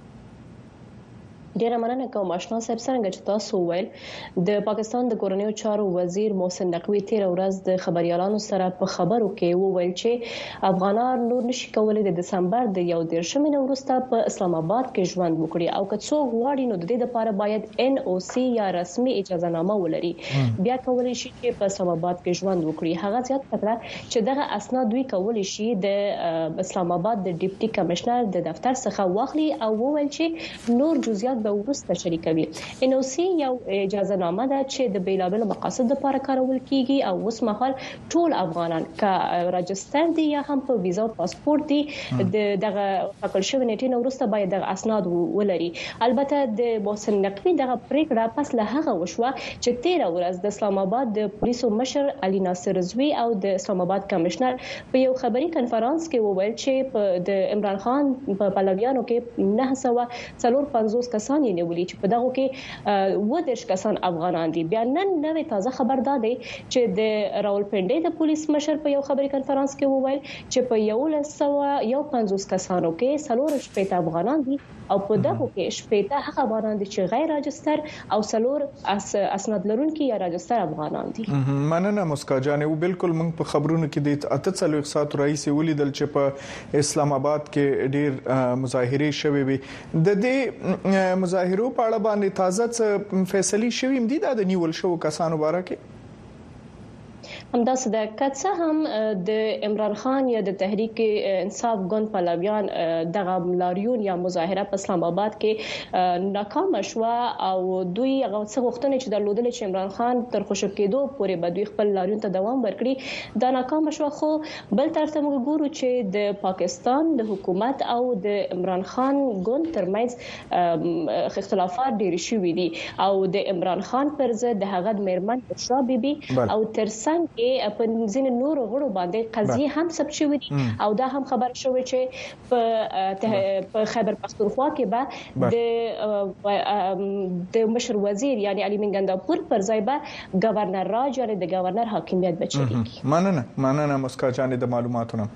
ډیره مننه کوم آشنا صاحب څنګه چې تاسو ویل د پاکستان د کورنیو چارو وزیر محسن نقوی تیر ورځ د خبريالانو سره په خبرو کې وویل چې افغانان نور نشي کولای د دسمبر د یو دیرشمې نه وروسته په اسلام آباد کې ژوند وکړي او که څوک غواړي نو د دې لپاره باید ان او سی یا رسمي اجازه نامه ولري بیا کولای شي چې په اسلام آباد کې ژوند وکړي. هغه زیات کړه چې دغه اسناد دوی کولای شي د اسلام آباد د ډیپټي کمشنر د دفتر څخه واخلي او وویل چې نور جزئیات ورسته شریکوي. ان او سی یو اجازه نامه ده چې د بیلابل مقاصد لپاره کارول کیږي او اوس مهال ټول افغانان که راجستر دي یا هم په ویزا او پاسپورت دي دغه ټاکل شوی نیټې نه وروسته باید دغه اسناد ولري. البته د محسن نقوی دغه پریکړه پس له هغه وشوه چې تیر ورځ د اسلام آباد د پولیسو مشر علي ناصر رضوی او د اسلام آباد کمشنر په یو خبري کانفرنس کې وویل چې د عمران خان په پلویانو کې نه سوه څلور پنځوس کسان یې ولې چې په دغه کې و دیش کسان افغانان دي. بیا نن نوې تازه خبر داده چې د راولپنډي د پولیس مشر په یو خبري کانفرنس کې وویل چې په یو لسو یو پنځوس کسانو کې څلور شپږ افغانان دي او په دغه کې شپږ هغه افغانان دي چې غیر راجستر او څلور اسناد لرونکي یا راجستر افغانان دي. مننه مسکا جانې او بالکل موږ په خبرونو کې د اته څلوېښت ساعت رئیس ولیدل چې په اسلام آباد کې ډېر مظاهره شوې وي. د دې مظاهرو په اړه باندې تازه څه فیصله شوې مدي د نیول شو کسانو باره کې؟ همداسې د کڅه هم د عمران خان یا د تحریک انصاف ګوند پلویان دغه لاریون یا مظاهره په اسلام آباد کې ناکام شو او دوی هغه څه غوښتنې چې درلودل چې عمران خان تر خوشو کېدو پورې به دوی خپل لاریون ته دوام ورکړي دا ناکام شو. خو بل طرف ته موږ ګورو چې د پاکستان د حکومت او د عمران خان ګوند ترمنځ اختلافات ډېر شوي دي او د عمران خان پر ضد د هغه میرمن بشرا بیبي او ترڅنګ په ځینې نورو غړو باندې قضیه هم ثبت شوې دي او دا هم خبر شوې چې په خیبر پختونخوا کې به د د مشر وزیر یعنی علي منګنداپور پر ځای به گورنر راج یعنی د گورنر حاکمیت بچي. مننه مننه مسکا جانې د معلوماتونو.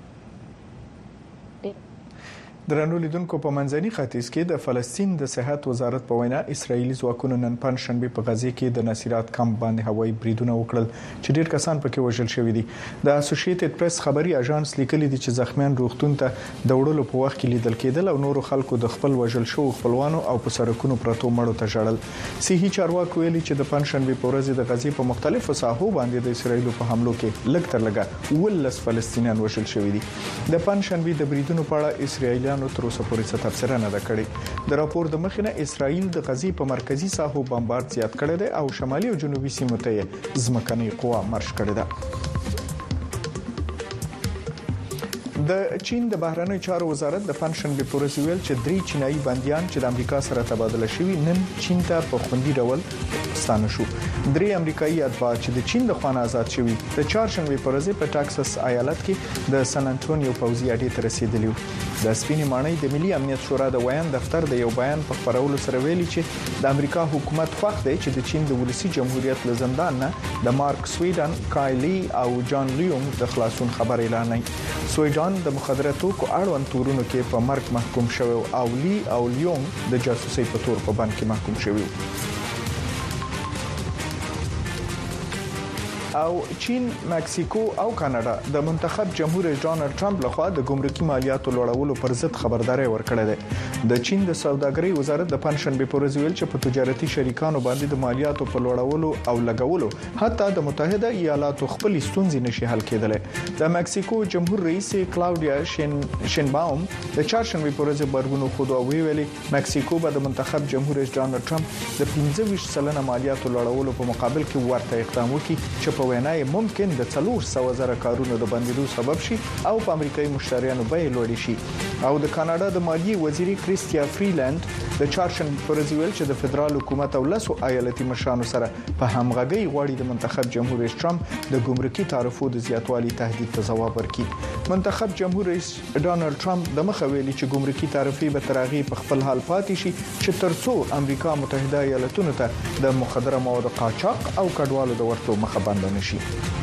درنو لیدونکو په منځني ختیځ کې د فلسطین د صحت وزارت په وینا اسرایلی ځواکونو نن پنځشنبه په غزه کې د نصيرات کمپ باندې هوایي بریدونه وکړل چې ډېر کسان پکې وژل شوي دي. د اسوسییټډ پریس خبري اژانس لیکلي دي چې زخمیان روغتون ته د وړلو په وخت کې لیدل کېدل او نورو خلکو د خپل وژل شو خپلوانو او په سرکونو پرتو مړو ته ژړل. صحي چارواکو ویلي چې د پنځشنبه په ورځ د غزه په مختلفو ساحو باندې د اسرایلو په حملو کې لږ تر لږه ولس فلسطینیان وژل شوي دي. د پنځشنبه د بریدونو په اړه اسرایلیانو تر اوسه پورې تفسیر نه کړی. د راپور د مخینه اسرائیل د غزې په مرکزی ساحو بمبارد زیات کړی دی او شمالي او جنوبي سیمو ته ځمکني قوا مرش کړی ده. د چین د بهرنی چارو وزارت د پنځشنبه په ورځ ویل چې درې چینایي بنديان چې د امریکا سره تبادله شوي نن چین ته په خوندي ډول ستانه شو. درې امریکایي اتباع چې د چین د خوانه آزاد شوي د چهارشنبه په ورځ په ټکساس ایالت کې د سان انټونیو پوځي اډې ته رسیدلی و. د سپینې ماڼۍ د ملي امنیت شورا د ویان دفتر د یو بیان په خبرولو سره ویلي چې د امریکا حکومت خوښ دی چې د چین د ولسی جمهوریت له زندان نه د مارک سویډن، کایلی او جان لیونګ د خلاصون خبر اعلان کړ. سویډن د مخدره توکو اړوند تورونو کې په مرګ محکوم شوی او لی او لیونګ د جاسوسي په تور په بند کې محکوم شوی. او چین، مکسیکو او کاناډا د منتخب جمهور رئیس ډانلډ ټرمپ لخوا د ګمرکي مالیاتو لوړولو پر ضد خبرداري ورکړه ده. د چین د سوداګرۍ وزارت د پنځشنبه په ورځ ویل چې په تجارتي شریکانو باندې د مالیاتو په لوړولو او لګولو حتی د متحده ایالاتو خپل ستونزې نشي حل کېدلی. د مکسیکو جمهور رئیس کلاودیا شین شینباوم د چهارشنبه په ورځ برګونو خود او ویلي مکسیکو به د منتخب جمهور رئیس ډانلډ ټرمپ د پنځه ویشت سلنه مالیاتو لوړولو په مقابل کې ورته اقدام وکړي چې په وینای ممکن د څلور سوه زره کارونو د بندیدو سبب شي او په امریکایي مشتریانو بیې لوړې شي. او د کاناډا د مالیې وزیر کریستیا فریلند د چهارشنبه په ورځ ویل چې د فدرال حکومت او لاسو ایالتي مشرانو سره په همغږي غواړي د منتخب جمهور رئیس ټرمپ د ګمرکي تعرفو د زیاتوالي تهدید ته ځواب ورکړي. منتخب جمهور رئیس ډانلډ ټرمپ د مخه ویلي چې ګمرکي تعرفې به ترغیب په خپل حال پاتې شي چې ترڅو امریکا متحده ایالاتونو ته د مخدره موادو قاچاق او کډوالو د ورتلو مخه بند نشي.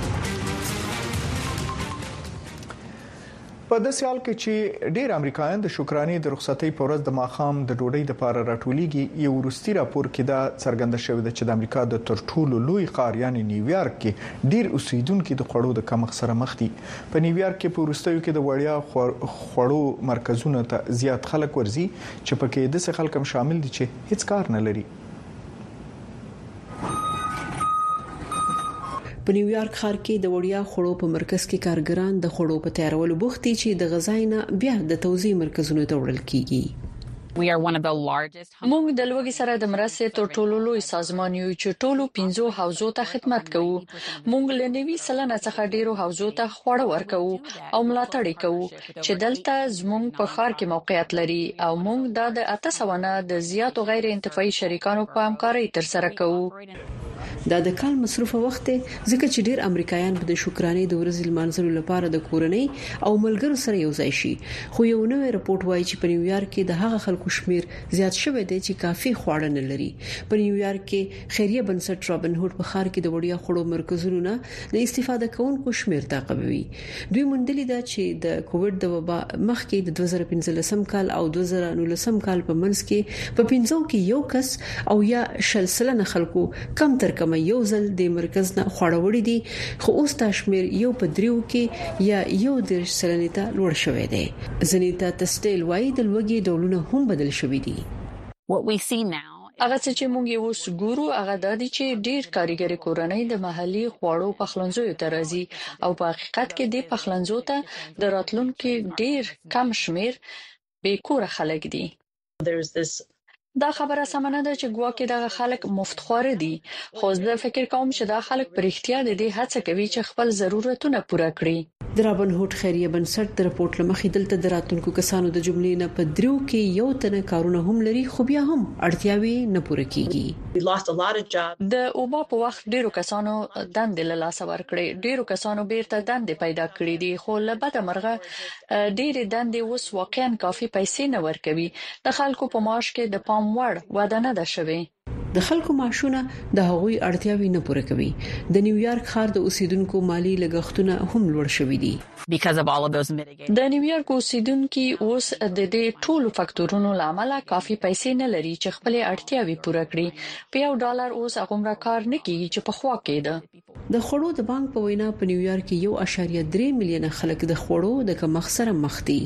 په داسې حال کې چې ډېر امریکایان د شکرانې د رخصتۍ په ورځ د ماښام د ډوډۍ لپاره راټولېږي، یو وروستي راپور کې دا څرګنده شوې ده چې د امریکا د تر ټولو لوی ښار یعنی نیویارک کې ډېر اوسیدونکو د خوړو د کمښت سره مخ دي. په نیویارک کې په وروستیو کې د وړیا خوړو مرکزونو ته زیات خلک ورځي چې پکې د څه خلک هم شامل دي چې هیڅ کار نه لري. په نیویارک ښار کې د وړیا خوړو په مرکز کې کارګران د خوړو په تیارولو بوخت دي چې د غذاینه بیا د توزیع مرکزونو ته وړل کیږي. موږ د لوګي سره د مرستې تر ټولو لوی سازمان یو چې ټولو پنځو حوزو ته خدمت کوو. موږ له نوي سلنه څخه ډیرو حوزو ته خواړه ورکوو او ملاتړ کوو چې دلته زموږ په ښار کې موقعیت لري او موږ دا د اته سوه نه د زیاتو غیر انتفاعي شریکانو په همکارۍ تر سره کوو. دا د کال مصرفه وخت ځکه چې ډیر امریکایان په د شکرانې د ورځې لمانځلو لپاره د کورنۍ او ملګرو سره یو ځای شي. خو یو نوې رپورت وایي چې په نیویارک کې د هغه خلکو شمیر زیات شوی دی چې کافي خواړه نه لري. په نیویارک کې خیریه بنسټ رابن هود په ښار کې د وړیا خوړو مرکزونو نه د استفاده کوونکو شمیر تعقیبوي. دوی موندلي دا چې د کووډ د وبا مخکې د دوه زره پنځلسم کال او دوه زره نولسم کال په منځ کې په پنځو کې یو کس او یا شل سلنه خلکو کم تر کم یو ځل د مرکز نه خواړه وړي دي، خو اوس تشمیر یو په دریو کې یا یو د سلنې ته لوړ شوی دی. زنیتا تستیل وايي د لوګي ډولونه هم بدل شوي دي. هغه چې موږ یو سګورو هغه د دې چې ډیر کاریګری کورنۍ د محلي خوړو پخلنځو ته راځي او په حقیقت کې د پخلنځو ته د راتلونکو ډیر کم شمیر بیکوره خلک دي. دا خبره سمنه ده چې ګواکې دغه خلک مفت خواره دي، خو زه فکر کوم چې دا خلک پر اختیار دي هڅه کوي چې خپل ضرورتونه پوره کړي. د رابن هود خیریه بنسټ د رپورت لمخې دلته د راتلونکو کسانو د جملې نه په دریو کې یو تنه کارونه هم لري، خو بیا هم اړتیاوي نه پوره کیږي. د اوبا په وخت ډیرو کسانو دندې له لاسه ورکړې، ډیرو کسانو بیرته دندې پیدا کړې دي، خو له بده مرغه ډیرې دندې اوس واقعا کافي پیسې نه ورکوي. د خلکو په معاش کې د پام وړ وعده نه ده شوې. د خلکو معاشونه د هغوی اړتیاوي نه پوره کوي. د نیویارک ښار د اوسیدونکو مالی لګښتونه هم لوړ شوي دي. د نیویارک اوسیدونکو اوس د دې ټولو فاکتورونو لامل کافي پیسې نه لري چې خپل اړتیاوي پوره کړي. په یو ډالر اوس هغه کار نه کیږي چې په خوا کېده. د خوړو د بانک په وینا په نیویارک کې یو اشاریه درې میلیونه خلک د خوړو د کمښت سره مخ دي.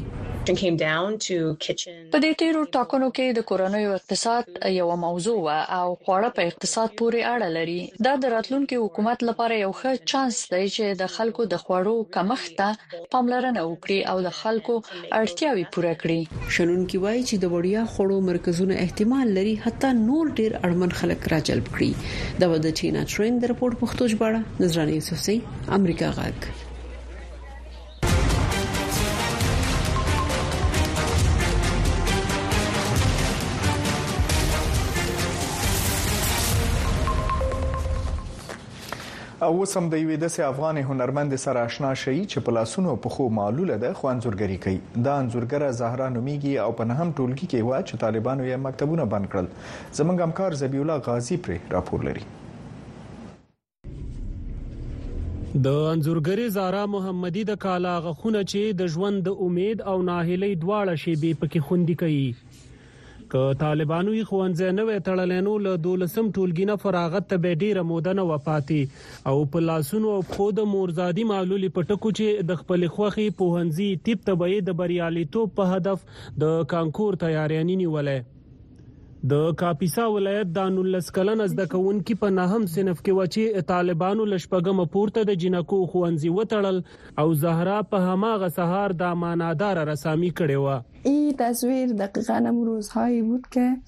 په دې تیرو ټاکنو کې د کورنیو اقتصاد یو موضوع و او خواړه په اقتصاد پورې اړه لري. دا د راتلونکي حکومت لپاره یو ښه چانس دی چې د خلکو د خوړو کمښت ته پاملرنه وکړي او د خلکو اړتیاوي پوره کړي. شنونکي وایي چې د وړیا خوړو مرکزونه احتمال لري حتی نور ډیر اړمن خلک راجلب کړي. دا د چینا ټرند رپورت پښتو ژباړه نظرانه یوسفزئی، امریکا غږ. او سم د یوې داسې افغان هنرمند سره آشنا شي چې په لاسونو په خو معلوله ده خو انځورګری کوي. دا انځورګره زهرا نومیږي او په نهم ټولګي کې و چې طالبانو یې مکتبونه بند کړل. زمونږ همکار زبی الله غازی پر راپور لري. د انځورګری زهرا محمدي د کالا غخونه چې د ژوند د امید او ناهیلۍ دواړه شی به پکې خوندې کوي. که طالبانو یې خوانځه نوې تړلینو له دولسم ټولګینه فراغت ته به ډیره موده نه وپاتې او په لاسونو او خود مورزادي معلولی پټکو چې د خپل خوخي پوهنځي تیپ تبعی د بریالیتوب په هدف د کانکور تیاریانی نیولې. د کاپیسا ولایت د نولس کلن از د کونکي په نهم صنف کې وچی طالبانو لشپګم پورته د جنکو خوانځي وټړل او زهرا په هماغه سهار د امانادار رسامي کړي و. این تصویر دقیقاً هم روزهایی بود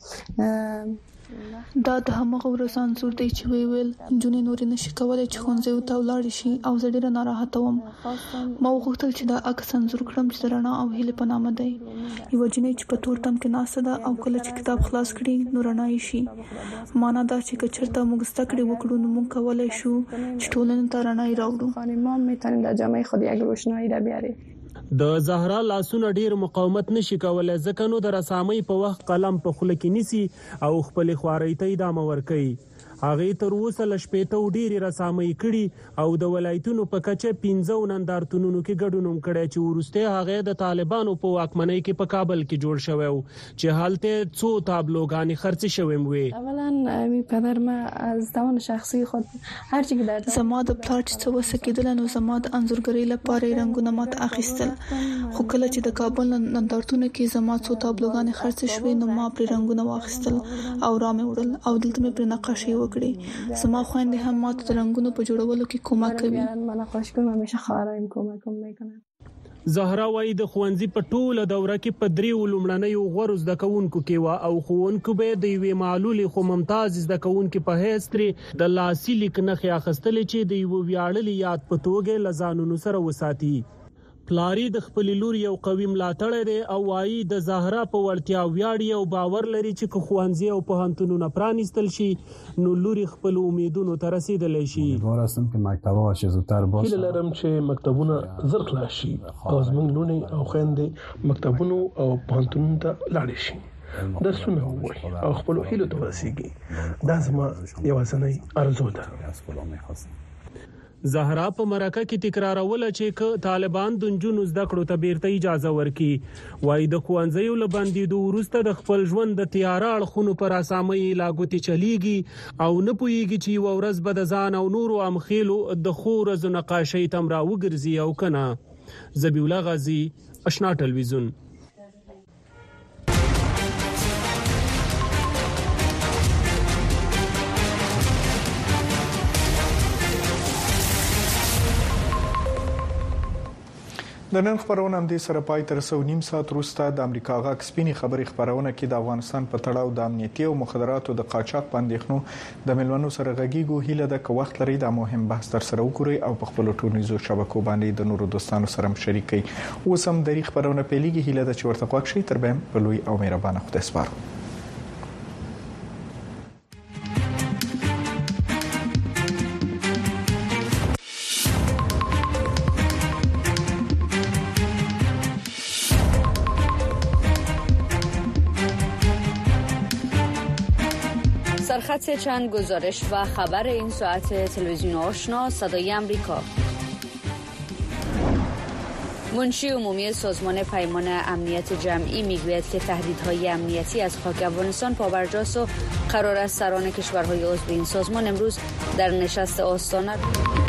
که دا د همغه ورځ انځور دی چې ویل جونې نورې نشي کولای چې ښوونځي ته ولاړ شي او زه ډیره ناراحته وم. ما وغوښتل چې دا عکس انځور کړم چې د رڼا او هیلې په نامه دی. یوه جنۍ چې په تور تم کې ناسته ده او کله چې کتاب خلاص کړي نو رڼا یې شي. معنا دا چې که چېرته موږ زده کړې وکړو نو موږ کولی شو چې ټولنې ته رڼا یې راوړو. ما میتونیم در جامعه خود یک روشنایی را بیاریم. د زهرا لاسونه ډیر مقاومت نشي کولای ځکه نو د رسامۍ په وخت قلم په خوله کې نیسي او خپل خوارۍ ته ادامه ورکوي. هغه تر اوسه لشپېته ډېری رسامۍ کړي او د ولایتونو په کچه پنځه نندارتونونو کې ګډون کړي چې ورسته هغه د طالبانو په واکمنۍ کې په کابل کې جوړ شوی و چې حالته څو تابلوګانی خرڅ شوی وي. اولا می پدر ما از توان شخصی خود هر چی که در زما د پلاټ څه وسکیدل نو زما د انځورګری لپاره رنگونه مات اخیستل. خو کله چې د کابل نندارتونو کې زما څو تابلوګانی خرڅ شوی نو ما پر رنگونه واخیستل او رامه وړل او دلته مې پر نقاشي وکړي. زما خويندې هم ماته د رنگونو په جوړولو کې کومک کوي. من نقاشی کوم همیشه خواهرام کومک میکنن. زهرا وای د خوانځي په ټوله دوره کې په درې ولومړنۍ غوړ زده کوونکو کې وا او خوونکو به د یوې معلولي خو ممتاز زده کوونکو په هیستري د لاسي لیک نخي اخستل چې د یو ویاړلي یاد په توګه لزانونو سره وساتي. پلاری د خپل لور یو قوي ملاتړی دی او وايي د زهرا په ورتیا ویاړي او باور لري چې خوانځي او پوهنتونونه پرانیستل شي نو لوري خپل امیدونو ته رسیدلی شي. امیدوارم که مکتب‌ها چه زودتر باشه. هیله لرم چې مکتبونه زر خلاص شي او زموږ لونې او خويندې مکتبونو او پوهنتونونو ته لاړ شي. درسونه ووایي او خپل هیلو ته ورسیږي. دا زما یوازینۍ آرزو ده. زهرا په مرکه کې تکراروله چې ک طالبان د جنونو زده کړو ته بیرته اجازه ورکړي. وای د خوانځیو لباندې د ورسته د خپل ژوند د تیارال خونو پر اسامي لاګوتي چلیږي او نه پويږي چې ورځ به د ځان او نورو امخيلو د خورز نقاشي تمرا وګرځي او کنه. زبی الله غازی، آشنا ټلویزیون. د نن خبرونه هم د سره پای تر څو نیم ساعت وروسته د امریکا غاک سپینی خبري خبرونه کې د افغانستان په تړاو د امنیتي او مخدراتو د قاچاق باندې د ملونو سره غږیږو. هیله د کو وخت لري د مهم بحث تر سره وکړي او په خپل ټولنیزو شبکو باندې د نورو دوستانو سره شریک کړي. اوس هم د خبرونه پیلېږي. هیله د چورته خوښ شي تر به په لوی او مهربانه خدای سپارو. سرخط چند گزارش و خبر این ساعت تلویزیون آشنا صدای امریکا. منشی عمومی سازمان پیمان امنیت جمعی میگوید که تهدیدهای امنیتی از خاک افغانستان پابرجاست و قرار است سران کشورهای عضو این سازمان امروز در نشست آستانه